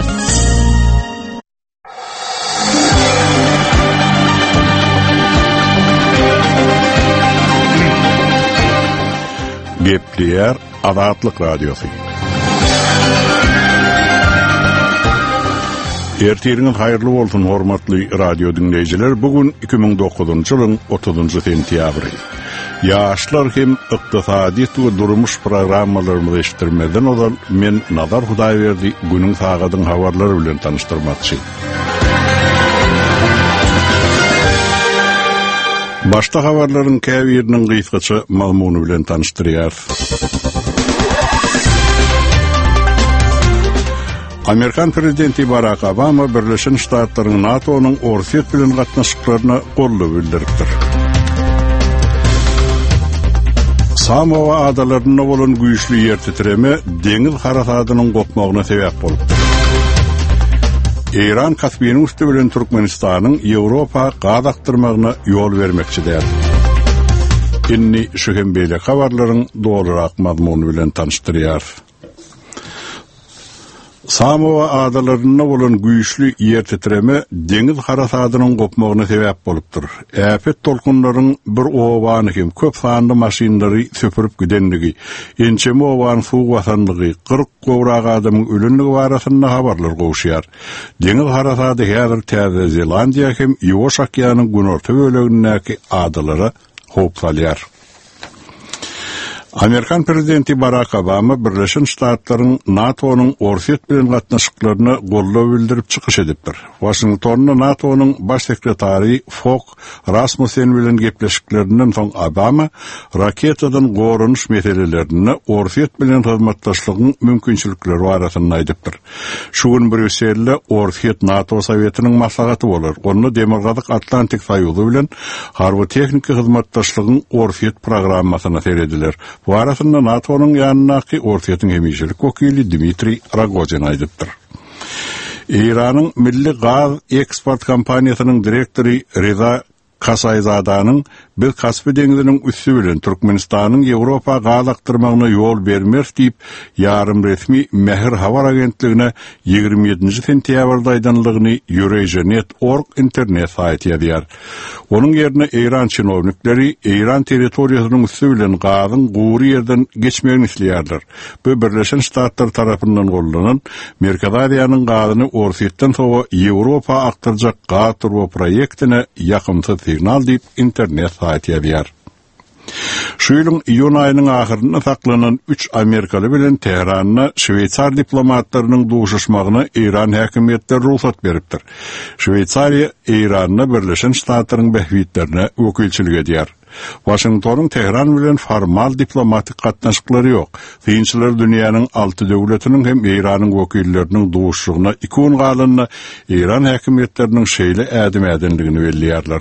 Gepleýär Azatlyk radiosu. Ertiriňiz haýyrly bolsun hormatly radio dinleýijiler. Bugün iki ming dokuzunjy ýylyň otuzunjy sentýabry. Ýaşlar hem ykdysadyýat we durmuş programmalaryny eşitdirmeden olan men Nazar Hudaýberdi günüň sagadyň habarlary bilen tanışdyrmakçy. Başta habarlaryň käbiriniň gysgaça mazmuny bilen tanışdyrýar. Amerikan prezidenti Barack Obama Birleşen Ştatlaryň NATO'nyň Orset bilen gatnaşyklaryna golluk bildiripdir. Samoa adalaryna bolan güýçli ýer titreme deňiz harasadynyň gopmagyna sebäp bolupdyr. İran Kaspiýan ustu bilen Türkmenistanyň Ýewropa gadaktyrmagyna ýol bermekçidir. Inni şu hem beýle habarlaryň dolarak mazmuny bilen tanışdyrýar. Samoa adalaryna bolan güýçli ýer titreme deňiz harasadynyň gopmagyna sebäp bolupdyr. Äpet tolkunlaryň bir owany hem köp sanly maşinlary söpürüp gidenligi, ençeme owan suw basanlygy, kırk gowrak adamyň ölenligi barasynda habarlar gowşýar. Deňiz harasady häzir Täze Zelandiýa hem Ýoş okeanyň günorta bölegindäki adalara hop salýar. Amerikan prezidenti Barack Obama Birleşen Ştatlaryň NATO'nyň Orset bilen gatnaşyklaryna golluk bildirip çykyş edipdir. Washingtonda NATO'nyň baş sekretary Fogh Rasmussen bilen gepleşiklerinden soň Obama raketadan gorunuş meselelerini Orset bilen hyzmatdaşlygyň mümkinçilikleri barasynda aýdypdyr. Şu gün Brüsselde Orset NATO Sowietynyň maslahaty bolar. Onu Demokratik Atlantik Soýuzy bilen harby tehnik hyzmatdaşlygyň Orset programmasyna serediler. Bu arasında NATO'nun ýanynaky Orset'in hemýeşilik wekili Dmitri Rogozin aýdypdyr. İran'ın Milli Gaz Eksport Kampaniýasynyň direktori Reza Kasayzadanyň bir Kaspy deňiziniň üssü bilen Türkmenistanyň Ýewropa galaktyrmagyna ýol bermek diýip ýarym resmi Mehr habar agentligine ýigirmi ýedinji sentýabrda aýdanlygyny Euronews nokta org internet saýty ýazýar. Onuň ýerine İran çynownikleri İran territoriýasynyň üssü bilen gazyň gury ýerden geçmegini isleýärler. Bu Birleşen Ştatlar tarapyndan gollanan Merkaziyanyň gazyny Orsetden soňra Ýewropa aktyrjak gaz turbo proýektine ýakymsy signal diýip internet saýty ýazýar. Şu ýylyň iýun aýynyň ahyrynda saklanan üç Amerikaly bilen Teheranyna Şweýçar diplomatlarynyň duşuşmagyna İran häkimetleri ruhsat beripdir. Şweýçariýa İranyna Birleşen Ştatlaryň behwitlerine wekilçilik edýär. Washingtonyň Teheran bilen formal diplomatik gatnaşyklary ýok. Synçylar dünýäniň alty döwletiniň hem İranyň wekilleriniň duşuşygyna iki gün galynyna İran häkimetleriniň şeýle ädim ädenligini belliýärler.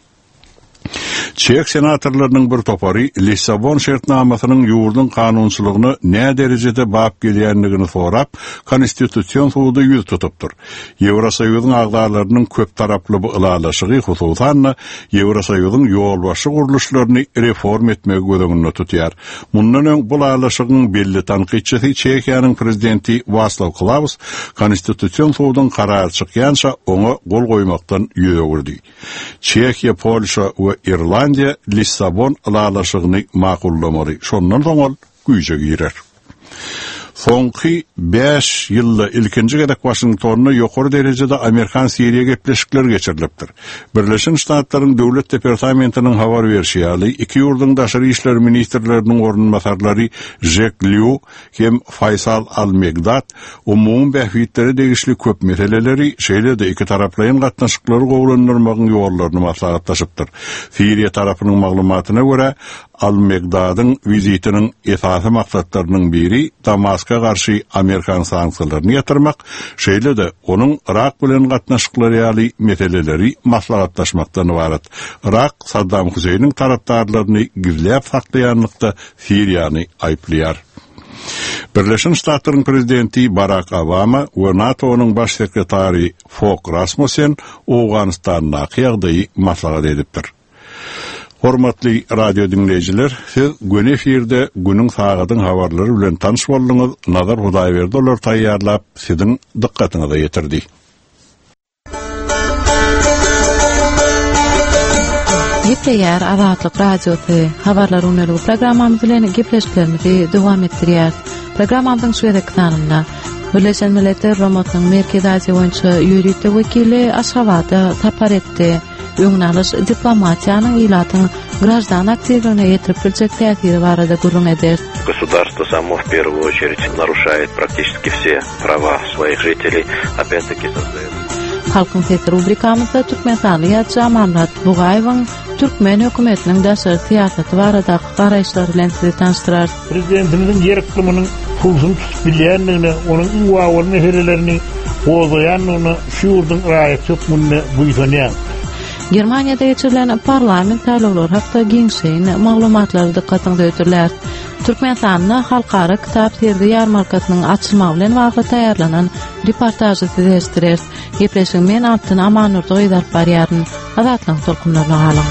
Çek senatorlarynyň bir topary Lissabon şertnamasynyň ýurdun kanunçylygyny nä derejede bap gelýänligini sorap, Konstitusiýon suwuda ýüz tutupdyr. Ýewrosoýuzyň agdalarynyň köp taraply ılalaşygy hususan Ýewrosoýuzyň ýolbaşy guruluşlaryny reform etmek gözüňde tutýar. Mundan öň bu ılalaşygyň belli tanqidçisi Çekiýanyň prezidenti Václav Klaus Konstitusiýon suwudyň karary çykýança oňa gol goýmakdan ýüze gurdy. Çekiýa, Polşa we İrlandiýa Lissabon ılalaşygyny makullamaly. Şondan soň ol güýje girer. Soňky beş ýylda ilkinji gedek Washingtonna ýokary derejede Amerikan Siriýa gepleşikleri geçirilipdir. Birleşen Ştatlaryň Döwlet Departamentiniň habar berýäli iki ýurduň daşary işler ministrleriniň ornunmasarlary Jack Lew hem Faysal Al-Megdad umum bähwitleri degişli köp meseleleri şeýlede iki taraplaryň gatnaşyklary gowlandyrmagyň ýollaryny maslahatlaşypdyr. Siriýa tarapynyň maglumatyna görä Al-Megdad'ın vizitinin esasy maksatlarynyň biri Damaska garşy Amerikan sanksiýalaryny ýatyrmak, şeýle de onuň Irak bilen gatnaşyklary ýaly meseleleri maslahatlaşmakdan ibaret. Irak Saddam Hüseyniň tarapdarlaryny gizläp saklaýanlykda Siriýany aýplaýar. Birleşen Ştatlaryň prezidenti Barack Obama we NATO'nyň baş sekretary Fogh Rasmussen Awganistanyň ýagdaýy maslahat edipdir. Hormatly radio dinleyijiler, siz gün efirde günüň sagatyň habarlary bilen tanış boldyňyz. Nazar Hudaýberdi olar taýýarlap siziň dikkatiňize ýetirdi. Gepleýär Azatlyk radiosy habarlar öňlügi programmamyz bilen gepleşiklerimizi dowam etdirýär. Programmamyzyň şu ekranynda Birleşen Milletler Romatnyň Merkezi Aziýa boýunça ýöretde wekili Aşgabatda tapar etdi. Öňnalys diplomatiýanyň ilatyň граждан активлигine ýetirip biljek täsiri barada gurrun eder. Государство само в первую очередь нарушает практически все права своих жителей, опять-таки создает. Halkyň sesi rubrikamyzda Türkmenistany ýaşy Amanat Bugaýewiň Türkmen hökümetiniň daşary siýasaty baradaky garaýşlary bilen sizi tanıştyrar. Prezidentimiziň ýer iqliminiň pulsuny tutup bilýändigine, onuň uwawy meselelerini gozaýanyny, şu ýurduň raýat hökmüne buýsanýar. Germaniýada geçirilen parlament saýlawlary hakda giňşeýin maglumatlary dikkatiňize ötürler. Türkmenistanyň halkara kitap sergi ýarmarkasynyň açylmagy bilen bagly taýýarlanan reportajy size eşitdirer. Gepleşiň men Altyn Amanurdy ýazyp barýaryn. Azatlyň tolkunlaryna galyň.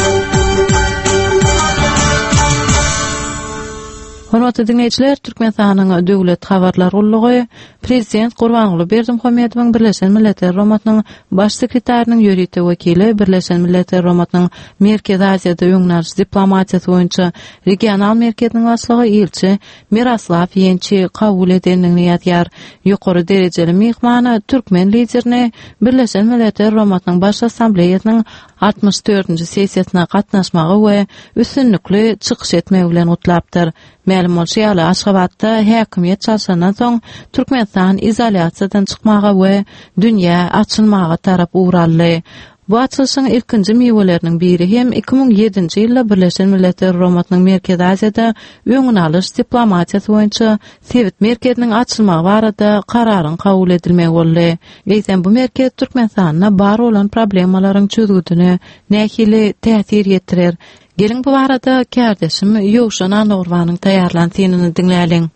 Hormatly dinleyijiler, Türkmenistanyň döwlet habarlar ullugy Prezident Gurbanuly Berdimuhammedowyň Birleşen Milletler Romatnyň baş sekretärining ýöretde wekili Birleşen Milletler Romatnyň Merkezi Aziýada öňnäç diplomatiýasy boýunça regional merkezining başlygy elçi Miraslav Ýençi kabul edenligini ýatýar. Ýokary derejeli mehmany türkmen liderini Birleşen Milletler Romatnyň baş assambleýasynyň altymyş dördünji sessiýasyna gatnaşmagy we üstünlikli çykyş etmegi bilen utlapdyr. Ma'lum bolýar, Aşgabatda häkimiýet çalşandan soň Türkmenistan izolýasiýadan çykmagy we dünýä açylmagy tarap uğraldy. Bu açylyşyň ilkinji meweleriniň biri hem iki ming ýedinji ýylda Birleşen Milletler Romatnyň Merkezi Aziýada öňüne alyş diplomatiýasy boýunça Sewit merkeziniň açylmagy barada kararyň kabul edilmegi boldy. Leýsen bu merkez Türkmenistanyna bar bolan problemalaryň çözgüdüne nähili täsir ýetirer. Gelin bu barada kardeşim Ýowşan Anowrwanyň taýýarlanýanyny dinläliň.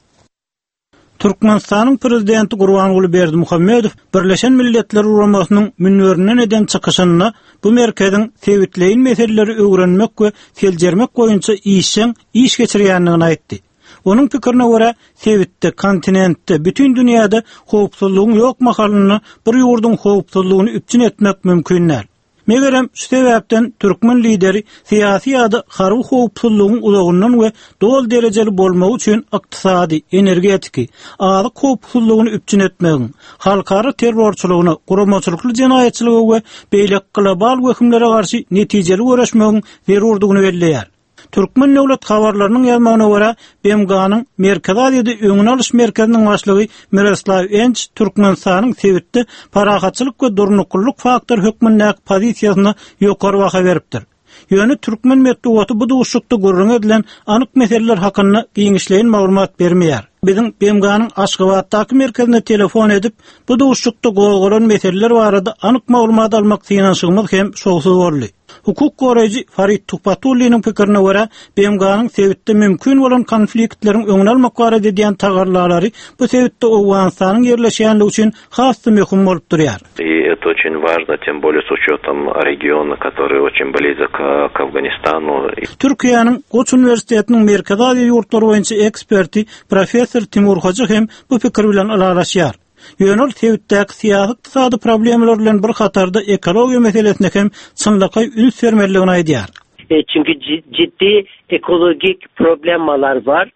Türkmenistanyň prezidenti Gurbanuly Berdimuhammedow Birleşen Milletler Romatnyň münwerinden eden çykyşyny bu merkeziň sewitleýin meseleleri öwrenmek we seljermek boýunça işiň iş geçirýändigini aýtdy. Onuň pikirine görä, sewitde, kontinentde, bütün dünýäde howpsuzlygyň ýok mahalyny bir ýurduň howpsuzlygyny üpçün etmek mümkindir. Megerem şu sebäpden türkmen lideri siyasi ýa-da harby howpsuzlygyň uzagyndan we dol derejeli bolmagy üçin ykdysady, energetik, alyk howpsuzlygyny üpçün etmegiň, halkara terrorçylygyny, guramaçylykly jenaýetçiligi we beýlek global wekimlere garşy netijeli görüşmegiň zerurdygyny belleýär. Türkmen döwlet habarlarynyň ýazmagyna görä, B M G-nyň Merkezi Aziýada öňüne alyş merkeziniň başlygy Miraslav Ýenç Türkmenistanyň Sewitde parahatçylyk we durnuklyk faktor hökmündäki pozisiýasyna ýokary baha beripdir. Ýöne türkmen medeniýeti bu duşukda gurrun edilen anyk meseleler hakynda giňişleýin maglumat bermeýär. Bizim B M G-nyň Aşgabatdaky merkezine telefon edip bu duşukda goýulan meseleler barada anyk maglumat almak synanşygymyz hem şoňsuz boldy. Hukuk goraýjy Farid Tuhpatulynyň pikirine görä, B M G-nyň Sewitde mümkin bolan konfliktleriň öňüne almak barada edýän tagarlary bu Sewitde Awganistanyň ýerleşýänligi üçin hasty möhüm bolup durýar. И это очень важно, тем более с учетом региона, который очень близок к Афганистану. Türkiýanyň Goç Üniversitetiniň Merkezi Aziýa ýurtlary boýunça eksperti professor Timur Hoca hem bu pikir bilen alalaşýar. Ýönül Sewitdäki siýasy ykdysady problemler bilen bir hatarda ekologiýa meselesine hem çynlyky üns bermeligini aýdýar. E, çünkü ciddi ekolojik problemler var.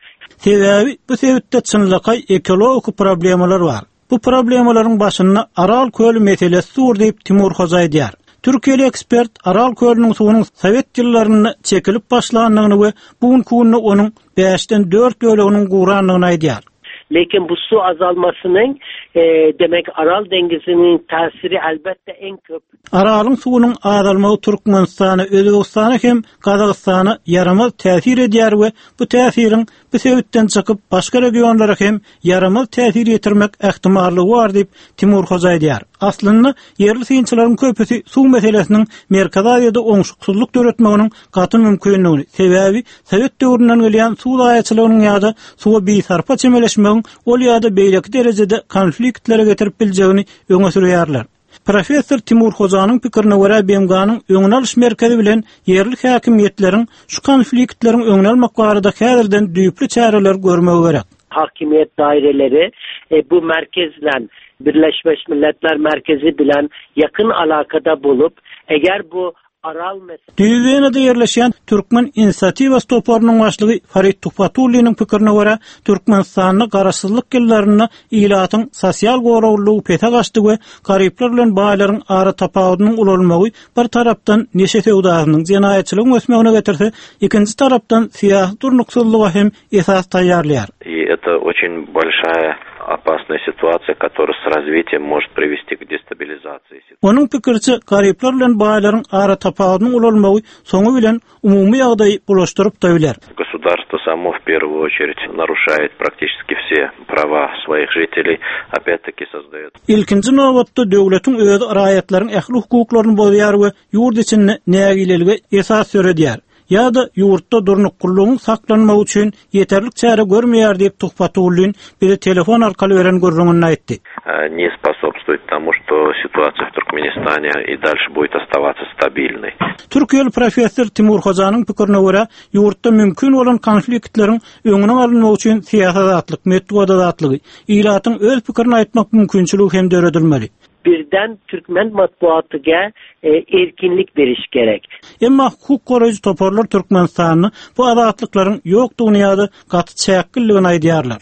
Sebebi bu sebepde çynlykay ekologik problemalar bar. Bu problemalaryň başyna Aral Köl meselesi dur diýip Timur Hozay diýär. Türkiýeli ekspert Aral Kölüniň suwunyň Sowet ýyllaryna çekilip başlandygyny we bugun kunna onuň beşden dört böleginiň guranlygyny aýdýar. Lekin bu su azalmasının e, demek Aral dengizinin tesiri elbette en köp. Aralın suwunyň azalmagy Türkmenistana, Özbegistana hem Kazakstana yaramaz täsir edýär we bu täsiriň bu sebepden çykyp başga regionlara hem yaramaz täsir ýetirmek ähtimallygy bar diýip Timur Hozay diýär. Aslynda yerli synçylaryň köpüsi suw meselesiniň Merkez Aziýada oňşuksuzlyk döretmeginiň gaty mümkinligini, sebebi Sowet döwründen gelýän suw daýaçylygynyň ýa-da suwa beýsarpa çemeleşmegiň ol ýa-da beýleki derejede konfliktlere getirip biljegini öňe sürýärler. Professor Timur Hozanyň pikirine görä B M G'nyň öňüne alyş merkezi bilen yerli häkimiýetleriň şu konfliktleriň öňüne almak barada häzirden düýpli çäreler görmegi gerek. Hakimiyet daireleri e, bu merkezle Birleşmiş Milletler Merkezi bilen yakın alakada bulup eğer bu Aral meselesi Düýbenede ýerleşýän Türkmen inisiatiwasy toparynyň başlygy Farid Tupatulynyň pikirine görä Türkmenistanyň garaşsyzlyk ýyllaryna ilatyň sosial goraglygy pete gaçdy we garyplar bilen baýlaryň ara tapawynyň ulanmagy bir tarapdan neşe sewdasynyň jenaýetçiligiň ösmegine getirse, ikinji tarapdan siýasy durnuksuzlyga hem esas taýýarlaýar. И это очень большая опасная ситуация, которая с развитием может привести к дестабилизации. Onun pikirçe garyplar bilen baýlaryň ara tapawynyň ulanmagy soňu bilen umumy ýagdaýy bulaşdyryp daýlar. Государство само в первую очередь нарушает практически все права своих жителей, опять-таки создает. İlkinji nowatda döwletiň öz raýatlaryň ähli hukuklaryny bozýar we ýurt içinde nägileligi esas söredýär. Ya da yurtta durnukluğun saklanma üçün yeterlik çare görmeýär diýip Tuhpatulyn bir telefon arkaly ören görrüňini aýtdy. Не способствует тому, что ситуация в Туркменистане и дальше будет оставаться стабильной. Türkiýeli professor Timur Hozanyň pikirine görä, yurtda mümkin bolan konfliktleriň öňüne alynmagy üçin siýasatlyk, metodology, ilatyň öz pikirini aýtmak mümkinçiligi hem döredilmeli. Birden Türkmen matbuatyga e, erkinlik beriş gerek. Emma hukuk goraýjy toparlar Türkmenistanyny bu azatlyklaryň ýokdugyny ýa-da gaty çäkilligini aýdýarlar.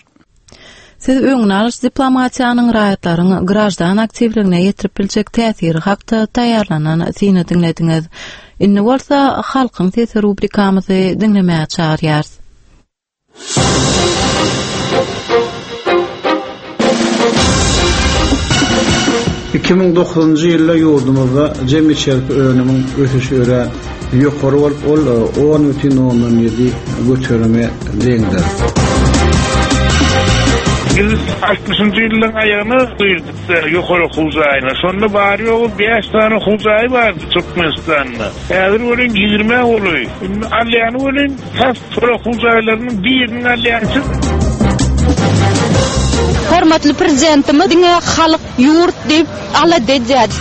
Siz öňüne alyş diplomatiýanyň raýatlaryň grajdan aktivligine ýetirip biljek täsiri hakda taýýarlanan syny dinlediňiz. Indi bolsa halkyň sesi rubrikamyzy dinlemäge çağırýar. iki ming dokuzunji ýylda ýurdumyzda jemgyýet şerpi önümiň ösüşi ören ýokary bolup ol on бүтүн ондон ýedi götürme deňdir. Biz altmışyncı ýylyň aýagyna duýduk ýokary huzaýyna. Şonda bary ýoly beş tane huzaý bardy Türkmenistanda. Häzir bolan ýygrime boly. Alýany bolan has huzaýlarynyň birini alýançy. Hormatly prezidentimiz diňe halyk ýurt diýip ala dejädi.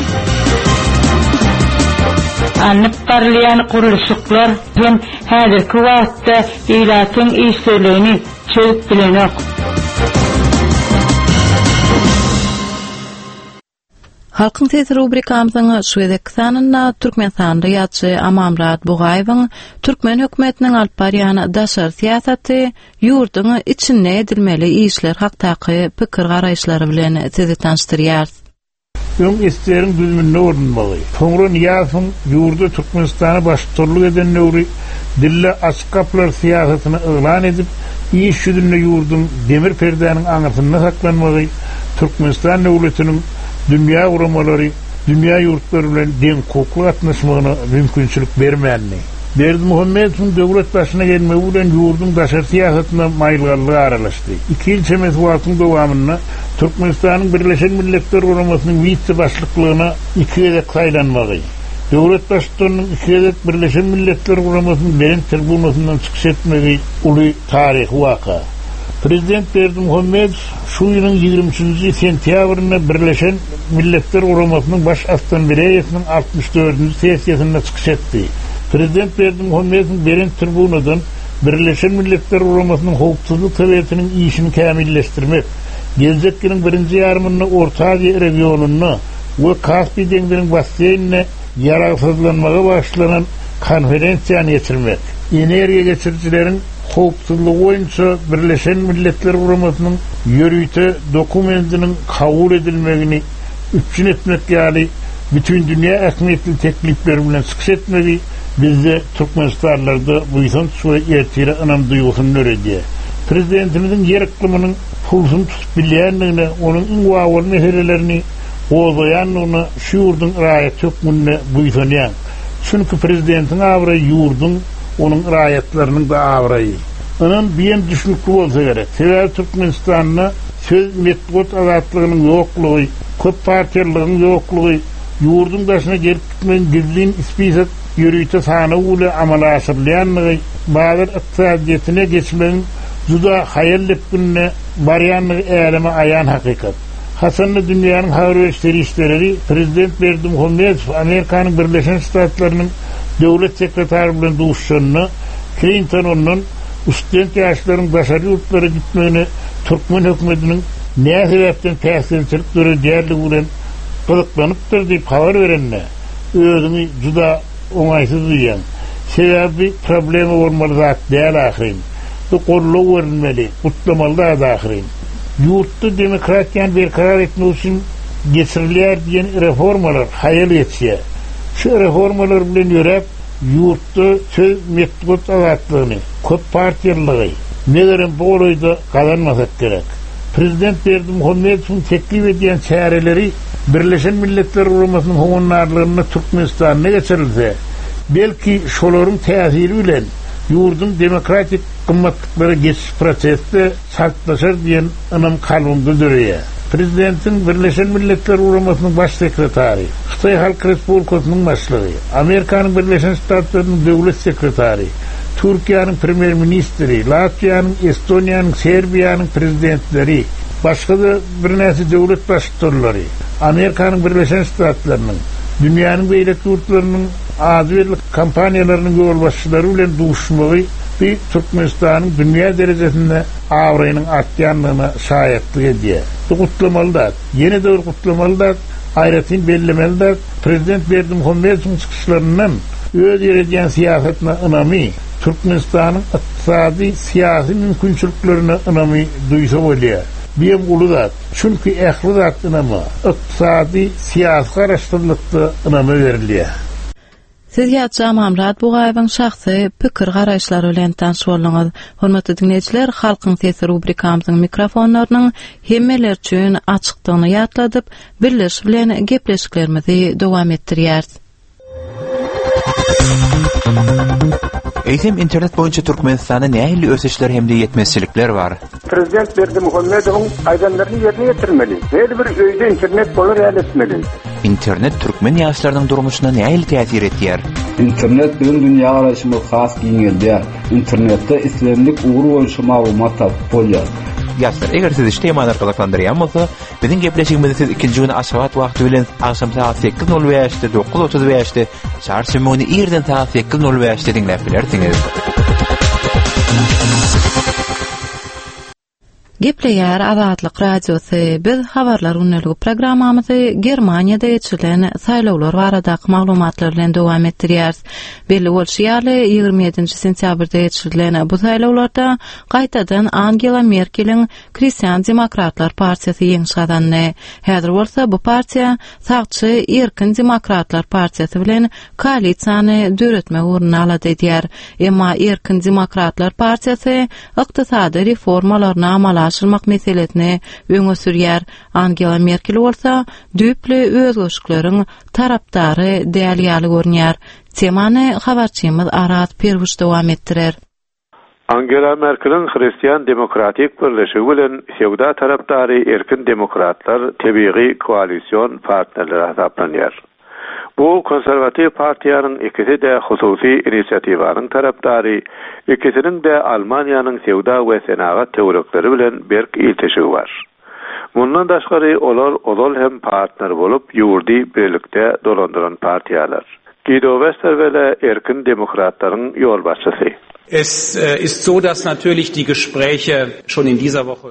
Anlık parlayan kuruluşuklar hem häzirki wagtda ilatyň işlerini çözüp bilenok. Halkyň sesi rubrikamyzyň Şwedistanyna Türkmenistanda ýaşy Amamrat Bugaýewiň Türkmen hökümetiniň alyp barýan daşary siýasaty ýurduň içinde edilmeli işler hakdaky pikir garaýşlary bilen sizi tanıştyrýar. Öň isterin düzmünde orunmaly. Toňra ýasyň ýurda Türkmenistana başçylyk eden nöwri dille açyk kaplar siýasatyny elan edip, iş ýüzünde ýurdun demir perdäniň aňyrtynda saklanmagy, Türkmenistan döwletiniň dünýä uramalary, dünýä ýurtlary bilen deň hukuk gatnaşmagyna mümkinçilik bermänli. Berdi Muhammedowyň döwlet başyna gelmegi bilen ýurdun daşary siýasatyna maýylgylygy aralaşdy. iki ýyl çemez wagtyň dowamyna Türkmenistanyň Birleşen Milletler Guramasynyň wiçe başlyklygyna iki ýyl saýlanmagy. Döwlet başçylygynyň iki ýyl Birleşen Milletler Guramasynyň beren tribunasyndan çykyş etmegi uly taryh waka. Prezident Berdi Muhammed şu ýylyň ýigrimijinji sentýabryna Birleşen Milletler Guramasynyň baş assambleýasynyň altmış dördünji sessiýasyna çykyş etdi. Prezident Berdi Muhammediň beren tribunadan Birleşen Milletler Guramasynyň howpsuzlyk sebäpiniň işini kämilleşdirmek, geljek ýylyň birinji ýarymyny Orta Aziýa regionuny we Kaspy deňdiriň basseýnine ýaragsızlanmaga başlanan konferensiýany geçirmek, energiýa geçirjileriň Howpsuzlyk boýunça Birleşen Milletler Guramasının ýörüýte dokumentinin kabul edilmegini üçin etmek ýaly bütün dünya ähmiýetli teklipleri bilen sykyş etmegi bizde Türkmenistanlarda buýsan şoý ýetire anam duýgusyny öredýär. Prezidentimizin yer iqliminin pulsunu tutup bilýändigine, onuň iňwawal meselelerini gozaýanlygyna şu ýurdun raýat hökmüne buýsanýar. Çünki prezidentin awry ýurdun onuň raýatlarynyň da awry. Onuň biýen düşnükli bolsa gerek. Sebäbi Türkmenistanyň söz metbut azatlygynyň ýoklugy, köp partiýalygyň ýoklugy, ýurdun başyna gelip gitmeň gizlin ispiýet ýörüýte sany uly amala aşyrylýanlygy, bazı ykdysadyetine geçmeň juda hayallepinne barýanlygy eleme aýan hakykat. Hasanly dünýäniň haýrwçileri işleri Prezident Berdimuhammedow Amerikanyň Birleşen Ştatlarynyň döwlet sekretary bilen duşşanyny Clinton'un ustent ýaşlaryň başary ýurtlara gitmegini Türkmen hökümetiniň näme sebäpden täsirçilik döredýärligi bilen gyzyklanypdyr diýip habar berenne özüni juda oňaýsyz duýan. Sebäbi problemi bolmaly zat däl ahyryn. Bu gollu görünmeli, kutlamalı da ahyryn. Ýurtda demokratiýany berkarar etmek üçin geçirilýär diýen reformalar haýal etse. Şu reformalar bilen ýörep ýurtda söz metbut azatlygyny, köp partiýalygy, negeren bu ýolda galanmasak gerek. Prezident Berdimuhammedowyň teklip edýän çäreleri Birleşen Milletler Guramasynyň hoňunarlygyny Türkmenistanyna geçirilse, belki şolaryň täsiri bilen ýurdun demokratik gymmatlyklary geçiş prosesde saltlaşar diýen anam kalbymda döreýär. Prezidentin Birleşen Milletler Guramasınyň baş sekretary, Xitay Halk Respublikasynyň başlygy, Amerikanyň Birleşen Ştatlarynyň döwlet sekretary, Türkiýanyň premier ministri, Latviýanyň, Estoniýanyň, Serbiýanyň prezidentleri, başga da bir näse döwlet başçylary, Amerikanyň Birleşen Ştatlarynyň, dünýäniň beýlek ýurtlarynyň azyrlyk kampaniýalarynyň ýol başçylary bilen duşmagy bir Türkmenistanyň dünýä derejesinde awrynyň artýanlygyna şahyatlyk edýär. Bu gutlamalylar, ýene de gutlamalylar, aýratyn bellemeliler. Prezident Berdimuhammedowyň çykyşlaryndan öz ýeredýän siýasatyna ynamy, Türkmenistanyň ykdysady, siýasy mümkinçiliklerine ynamy duýsa bolýar. Biýem uludat, çünki ähli zat ynamy, ykdysady, siýasy garaşdyrlykda ynamy berilýär. Siz ýa-da Mamrat Bugaýewiň şahsy pikir garaşlary bilen tanış bolňyz. Hormatly dinleýijiler, halkyň sesi rubrikamyzyň mikrofonlarynyň hemmeler üçin açykdygyny ýatladyp, birleşip bilen gepleşiklerimizi dowam etdirýäris. Eýsem internet boýunça Türkmenistanda nähili ösüşler hemde ýetmezçilikler bar. Prezident Berdimuhammedowyň aýdanlaryny ýerine ýetirmeli. Her bir öýde internet bolar ýaletmeli. İnternet Türkmen ýaşlarynyň durmuşyna nähili täsir etýär? İnternet bilen dünýä garaşymyz has giňeldi. İnternetde islenlik ugur boýunça maglumat tapyp bolýar. Ýaşlar, eger siz işte ýa-da gyzyklandyrýan bolsa, biziň gepleşigimizi siz ikinji güni aşabat wagty bilen akşam saat sekiz nol beşde dokuz otuz beşde çarşamba ýerden saat sekiz nol beşde dinläp bilersiňiz. Gepleýär Azatlyk radiosy. Biz habarlar unneligi programmamyzy Germaniýada geçirilen saýlawlar baradaky maglumatlar bilen dowam etdirýäris. Belli bolýarly ýygrimi ýedinji sentýabrda geçirilen bu saýlawlarda gaýtadan Angela Merkeliň Christian Demokratlar Partiýasy ýeňiş kazandy. Häzir bolsa bu partiýa sagçy Erkin Demokratlar Partiýasy bilen koalisiýany döretmek uruny alady diýär. Emma Erkin Demokratlar Partiýasy ykdysady reformalaryny amala aşırmak meselesini öňe sürýär. Angela Merkel bolsa düýpli özgörüşlerin tarapdary däl görünýär. Temany habarçymyz Arat Perwuş dowam etdirer. Angela Merkel'in Hristiyan Demokratik Birleşigi bilen sewda tarapdary Erkin Demokratlar tebiği koalisyon partnerleri hesaplanýar. Bu konservativ partiýanyň ikisi de hususy inisiatiwanyň tarapdary, ikisiniň de Almaniýanyň sewda we senagat teorekleri bilen berk iltişigi bar. Bundan daşgary olar ozal hem partner bolup ýurdy birlikde dolandyran partiýalar. Guido Westerwelle Erkin Demokratlaryň ýol başçysy. Es äh, ist so, dass natürlich die Gespräche schon in dieser Woche los.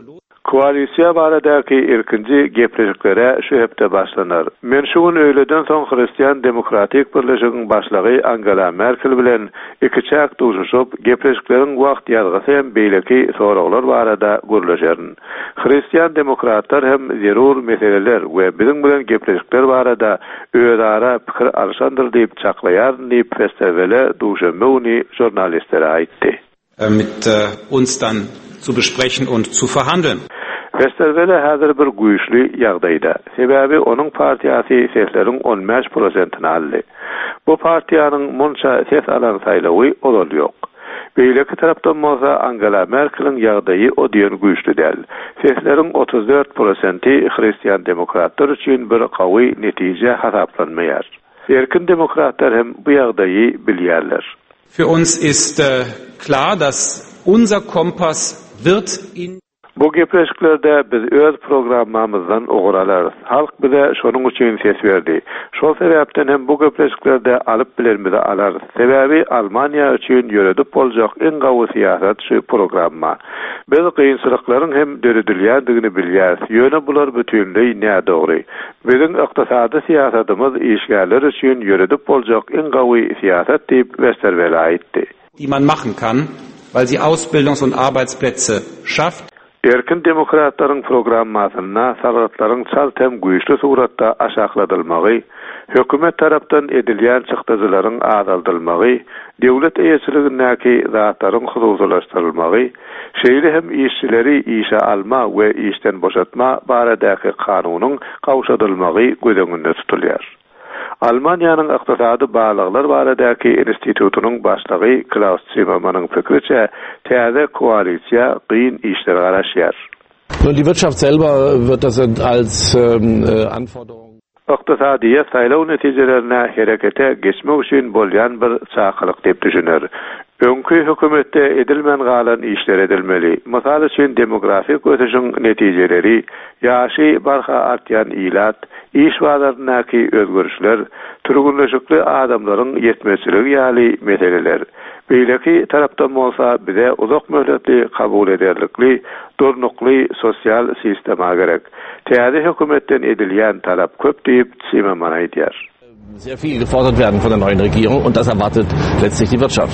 Koalisiya baradaki irkinci gepreşiklere şu hepde başlanar. Men şugun öýleden soň Hristiýan Demokratik Birleşiginiň başlygy Angela Merkel bilen iki çak duşuşup gepreşiklerin wagt ýargasy hem beýleki soraglar barada gürleşerin. Hristiýan demokratlar hem zerur meseleler we bizim bilen gepreşikler barada öýdara pikir alşandyr diýip çaklaýar diýip festivale duşamyny jurnalistlere aýtdy. Mit uns dann zu besprechen und zu verhandeln. Westerwelle hazır bir güýçli ýagdaýda. Sebäbi onuň partiýasy sesleriň on beş prosentyny aldy. Bu partiýanyň munça ses alan saýlawy olal ýok. Beýleki tarapdan bolsa Angela Merkel'iň ýagdaýy o diýen güýçli däl. Sesleriň otuz dört prosenti Hristiýan demokratlar üçin bir gawy netije hasaplanmaýar. Erkin demokratlar hem bu ýagdaýy bilýärler. Für uns ist äh, klar, dass unser Kompass wird in Bu gepreşiklerde biz öz programmamızdan oguralarız. Halk bize şonun üçin ses berdi. Şol sebäpden hem bu gepreşiklerde alıp bilerimizi alarız. Sebäbi Almanya üçin ýöredip boljak en gawy siýasat şu programma. Biz kynçylyklaryň hem döredilýändigini bilýäris. Ýöne bular bütünlüği näde dogry. Bizim ykdysady siýasatymyz işgärler üçin ýöredip boljak en gawy siýasat diýip Westerwelle aýtdy. Die man machen kann, weil sie Ausbildungs- und Arbeitsplätze schafft. Erkin demokratlaryň programmasyna sarratlaryň çaltem güýçli suratda aşakladylmagy, hökümet tarapdan edilýän çykdyjylaryň azaldylmagy, döwlet eýetçiligindäki zatlaryň huzursuzlaşdyrylmagy, şeýle hem işçileri işe alma we işden boşatma baradaky kanunyň gawşadylmagy gözeňinde tutulýar. Almanyanyň ykdysady bağlaglar baradaky institutunyň başlygy Klaus Zimmermannyň pikiriçe täze koalisiýa gyn işler garaşýar. Nun, die Wirtschaft selber wird das als ähm, Anforderung. Ykdysadyýa saýlaw netijelerine herekete geçmek üçin bolýan bir çakylyk diýip düşünür. Öňkü hökümetde edilmen galan işler edilmeli. Mysal üçin demografik ösüşiň netijeleri, ýaşy barha artýan ilat, iş wagtlarynaky özgörüşler, turgunlaşykly adamlaryň ýetmezçiligi ýaly meseleler. Beýleki tarapdan bolsa bize uzak möhletli kabul ederlikli, durnukly sosial sistema gerek. Täze hökümetden edilýän talap köp diýip Zimmermann aýdýar. Sehr viel gefordert werden von der neuen Regierung und das erwartet letztlich die Wirtschaft.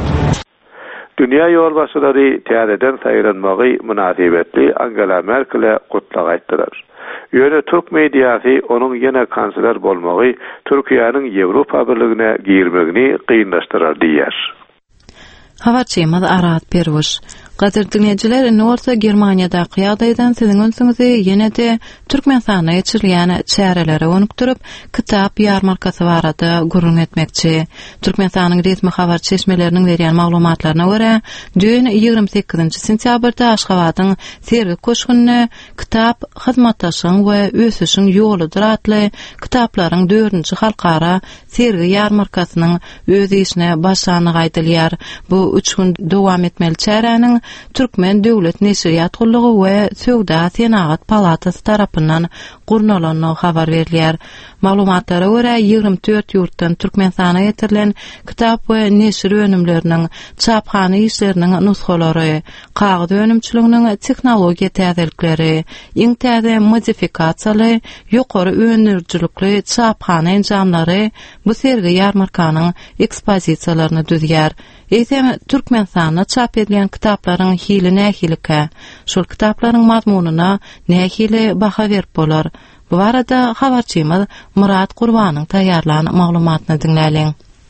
Dünya ýolbaşçylary täzeden saýlanmagy münasibetli Angela Merkel'e gutlak aýtdylar. Ýöne Türk mediýasy onuň ýene kansler bolmagy Türkiýanyň Ýewropa Birligine girmegini kynlaşdyrar diýär. Habarçymyz Arat Perwuş. Gadir dinleyijiler, Norta Germaniýada ýagdaýdan siziň öňsüňizi ýene-de Türkmenistana ýeçirilýän çärelere onukturup, kitap ýarmarkasy barada gurulma etmekçi. Türkmenistanyň resmi habar çeşmeleriniň berýän maglumatlaryna görä, dün ýygrimi sekizinji sentýabrda Aşgabatyň Sergi Koşgunyny kitap hyzmatdaşyň we ösüşiň ýoludyr atly kitaplaryň dördünji halkara Sergi ýarmarkasynyň öz işine başlanyny aýdylýar. Bu üç gün dowam etmeli çäreniň Türkmen Döwlet Neşriýat Gullugy we Söwda Senagat Palatysy tarapyndan gurnalanyny habar berilýär. Maglumatlara görä ýygrimi dört ýurtdan Türkmenistana getirilen kitap we neşir önümleriniň çapxana işleriniň nusxalary, kagyd önümçiliginiň tehnologiýa täzelikleri, iň täze modifikasiýaly, ýokary önürjilikli çapxana enjamlary bu sergi ýarmarkanyň ekspozisiýalaryny düzýär. Eýsem Türkmenistana çap edilen kitaplaryň hili nähilike, şol kitaplaryň mazmunyna nähili baha berip bolar. Bu arada habarçymyz Murat Gurbanyň taýýarlanan maglumatyny dinläliň.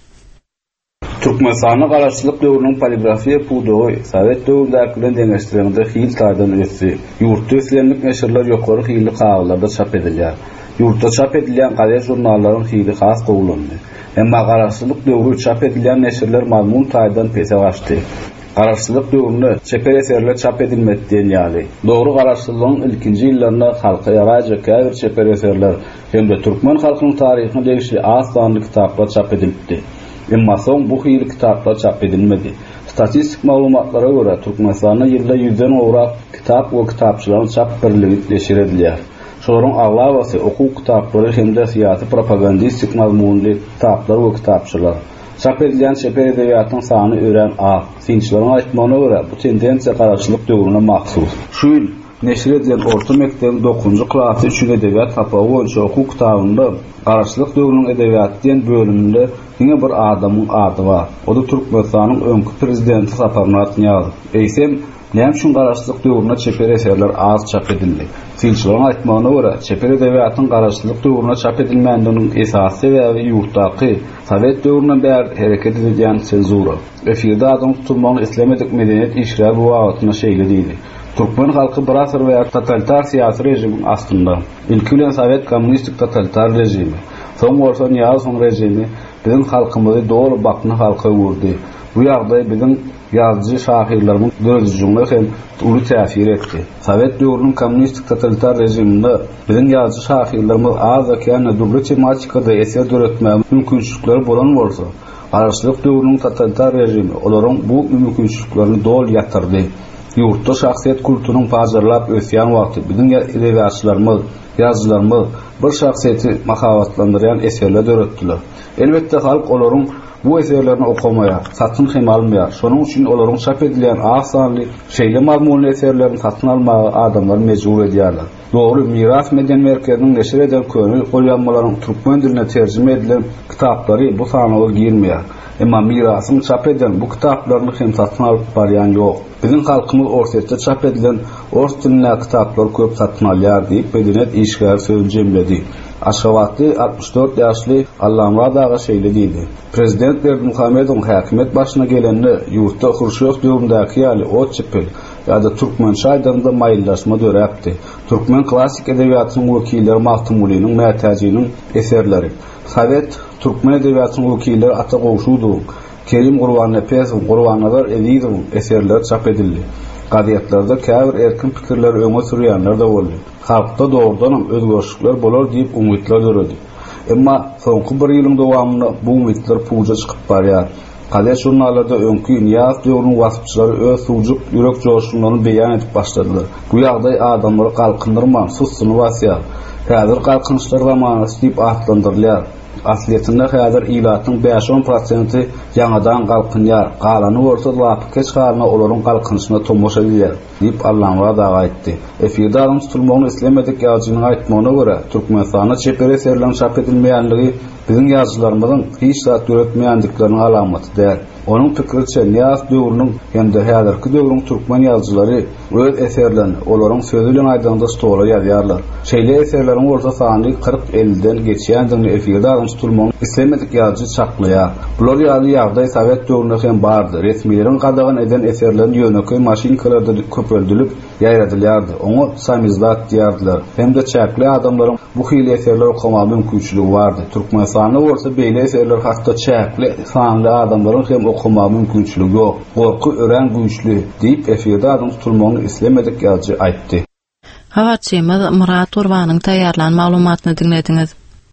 Türkmenistana garaşlyk döwrüniň poligrafiýa pudowy Sowet döwründe deňeşdirende hil taýdan ötdi. Ýurtda öslenlik neşirler ýokary hili kagyllarda çap edilýär. Ýurtda çap edilýän gadet jurnallaryň hili has gowulandy. Emma garaşlyk döwrü çap edilýän neşirler mazmun taýdan pese gaçdy. Garaşlyk döwründe çeper eserler çap edilmedi diýen ýaly. Dogry garaşlygyň ilkinji ýyllarynda halka ýaraýjak käbir çeper eserler hem-de türkmen halkynyň taryhyny degişli az sanly kitaplar çap edildi. Emma soň bu hili kitaplar çap edilmedi. Statistik maglumatlara görä Türkmenistanda ýylda ýüzden owrak kitap we kitapçylaryň çap birligi leşiredilýär. Şolaryň aglawaty okuw kitaplary hem-de syýasy propagandistik mazmunly kitaplar we kitapçylar. Çap edilen çeper edebiýatynyň sany ören az. Sinçilerin aýtmagyna görä bu tendensiýa garaşlyk döwrüne mahsus. Şu ýyl neşir edilen orta mektebin dokuzuncu klasy üçin edebiyat tapağı boýunça okuw kitabynda garaşlyk döwrüniň edebiýaty diýen bölüminde ýene bir adamyň ady bar. O da Türkmenistanyň öňkü prezidenti Saparmurat Niýazow. Eýsem, näme üçin garaşlyk döwrüne çeper eserler az çap edildi? Silçilaryň aýtmagyna görä, çeper edebiýatyň garaşlyk döwrüne çap edilmändiginiň esas sebäbi ýurtdaky Sowet döwründen bäri hereket edilýän senzura. Efirde adam tutulmagyny islemedik medeniýet işleri bu wagtyna şeýle diýdi. Türkmen halkı bir asır veya totalitar siyasi rejimin aslında. İlkülen Sovet komünistik totalitar rejimi. Son olsa Niýazow rejimi bizim halkımızı doğru bakını halka vurdu. Bu ýagdaý bizim yazıcı şahirlerimiň dördüncüňe hem uly täsir etdi. Sovet döwrüniň komünistik totalitar rejiminde bizim yazıcı şahirlerimiz az ekene dubly tematikada eser döretme mümkinçilikleri bolan bolsa, garaşlyk döwrüniň totalitar rejimi olaryň bu mümkinçiliklerini dol ýatyrdy. Yurtda şahsiýet kulturynyň pazarlap ösýän wagty bizim edebiýatçylarymyz, ýazgylarymyz bir şahsiýeti mahawatlandyrýan eserler döretdiler. Elbetde halk olaryň bu eserlerini okumaya, satın hem almaya, şonun üçin olaryň çap edilen az sanly şeýle mazmunly eserlerini satın almagy adamlar mejbur edýärler. Dogry miras medeni merkeziniň neşir eden köňül golýanmalaryň türkmen diline terjime edilen kitaplary bu sanaga girmeýär. Emma mirasyny çap eden bu kitaplaryny hem satyn alyp barýan ýok. Bizim halkymyz ortaçda çap edilen ors diline kitaplar köp satyn alýar diýip medeniýet işgär söz jemledi. Aşgabatly altmış dört ýaşly Allamra daga şeýle diýdi. Prezident Berdimuhamedow häkimet başyna gelende ýurtda Hurşeýew döwründäki ýaly ot çepel ýa-da türkmen şaýdarynda maýyllaşma döräpdi. Türkmen klassik edebiýatynyň wekilleri Mahtumulinin Mätäjiniň eserleri. Sovet türkmen edebiýatynyň wekilleri Ata Gowşudow, Kerim Gurbannepezow, Gurbanazar Edizow eserleri çap edildi. Gaziýetlarda käbir erkin pikirler öňe sürýänler de boldy. Halkda doğrudan özgörçlükler bolar diýip umytlar döredi. Emma soňky bir ýylyň dowamında bu umytlar puja çykyp barýar. Gaziýet jurnallarda öňkü Niýazow döwrüniň wasapçylary öz suwjuk ýürek joşunlaryny beýan edip başladylar. Bu ýagdaý adamlary galkındyrman, sussuny basýar. Häzir galkynçlar zamanı diýip atlandyrylýar. Asliyetinde häzir ilatyň beş on prosenti ýangadan galkynýar. Galany bolsa lapy keç halına olaryň galkynçyna tomoşa edýär diýip Allamra daga aýtdy. Efirde adam tutulmagyny islemedik ýazgynyň aýtmagyna görä, Türkmenistana çeper eserleriň çap edilmeýänligi bizim ýazgylarymyzyň hiç zat öğretmeýändikleriniň alamaty däl. Onuň pikiriçe Niýazow döwrüniň hemde häzirki döwrüň türkmen ýazgylary öz eserlerini olaryň sözü bilen aýdyganda stola ýazýarlar. Şeýle eserleriň bolsa sany kırk elliden geçýändigini efirde adam tutulmagyny islemedik ýazgy çaklaýar. Bular ýaly ýagdaý Sowet döwründe hem bardy. Resmiýetiň gadagan eden eserlerin ýöneköy maşinkalarda köpöldülüp ýaýradylýardy. Oňa samizdat diýerdiler. Hem de çäkli adamlaryň bu hili eserler okuma mümkinçiligi bardy. Türkmenistanda bolsa beýle eserler hatda çäkli sanly adamlaryň hem okuma mümkinçiligi ýok. Gorky ören güýçli diýip efirde adam tutulmagyny islemedik ýazgy aýtdy. Hawaçymyz Murat Urbanyň taýýarlan maglumatyny dinlediňiz.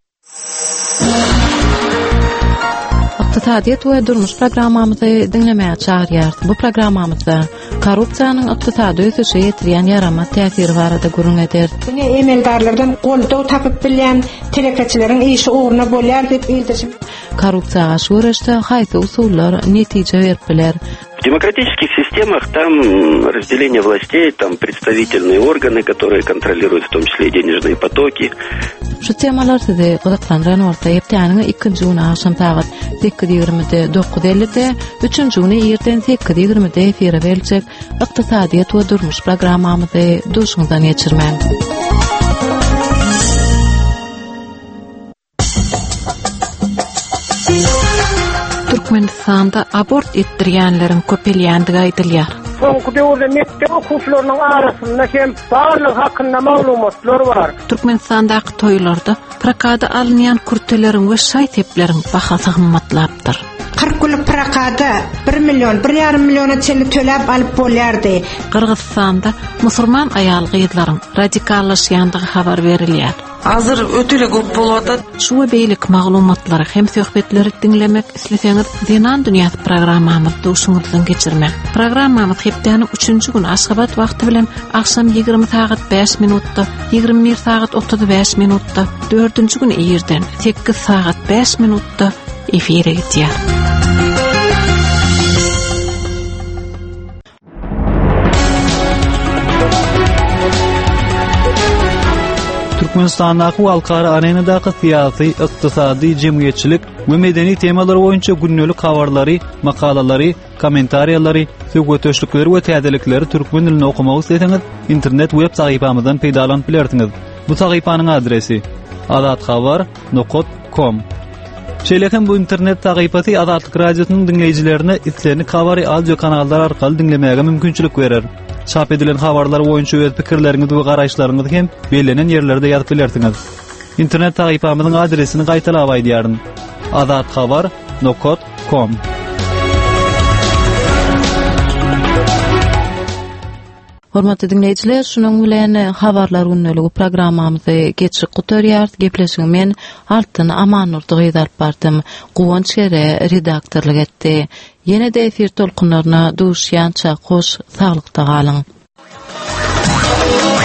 Iqtisadiýet we durmuş programmamyzy dinlemäge çagyrýar. Bu programmamyzda korrupsiýanyň ykdysady ösüşe ýetirýän ýarama täsiri barada gurun eder. Ine emeldarlardan goldaw tapyp bilýän telekeçileriň işi uğruna bolýar diýip bildirýär. Korrupsiýaga şuwreşde haýsy usullar netije beripler. В демократических системах там разделение властей, там представительные органы, которые контролируют в том числе и денежные потоки. Şu temalar sizi gyzyklandyran bolsa, ýepdäniňi ikinji güni akşam saat sekiz ýigrimide dokuz ellide, üçünji güni erten sekiz ýigrimide efire berilýek Iqtisadiýet we durmuş programmamyzy duşuňdan geçirmän. Türkmenistanda abort etdirýänleriň köpelýändigi aýdylýar. Soňky döwürde mektep okuwçylarynyň arasynda hem barlyk hakynda maglumatlar bar. Türkmenistandaky toýlarda prakada alynýan kurteleriň we şaý tepleriň bahasy gymmatlapdyr. kırk günlük prakada bir milyon, bir yarım milyona çeli töläp alyp bolýardy. Kırgızstanda musulman aýal gyýdlaryň radikallaşýandygy habar berilýär. Hazır ötüle köp bolýar. Şu beýlik maglumatlary hem söhbetleri dinlemek isleseňiz, Zenan Dünýäsi programmamyzy duşuňyzdan geçirmek. Programmamyz hepdäniň üçünji gün Aşgabat wagty bilen akşam ýygrimi saat beş minutda, ýygrimi bir saat otuz beş minutda, dördünji gün ýerden sekiz saat beş minutda efire gitýär. Türkmenistandaky halkara arenadaky syýasy, ykdysady, jemgyýetçilik we medeni temalar boýunça günnelik habarlary, makalalary, kommentariýalary, söwgetöşlikleri we täzelikleri türkmen dilinde okumagy isteseňiz, internet web sahypamyzdan peýdalanyp bilersiňiz. Bu sahypanyň adresi adatxabar nokta com. Şeýlehem bu internet sahypasy Azatlyk radiosynyň dinleýijilerine islerini kabary audio kanallar arkaly dinlemäge mümkinçilik berer. Çap edilen habarlar boýunça öz pikirleriňizi we garaşlaryňyzy hem belenen ýerlerde ýazyp bilersiňiz. İnternet sahypamyzyň adresini gaýtalap aýdýaryn. adatxabar nokta com. Hormatly dinleýijiler, şunuň bilen habarlar günneligi programmamyzy geçik gutarýar. Gepleşiň men Altyn Amanur Gyýdaryp bardym. Guwanç Gere redaktorlyk etdi. Ýene-de efir tolkunlaryna duşýança hoş, saglykda galyň.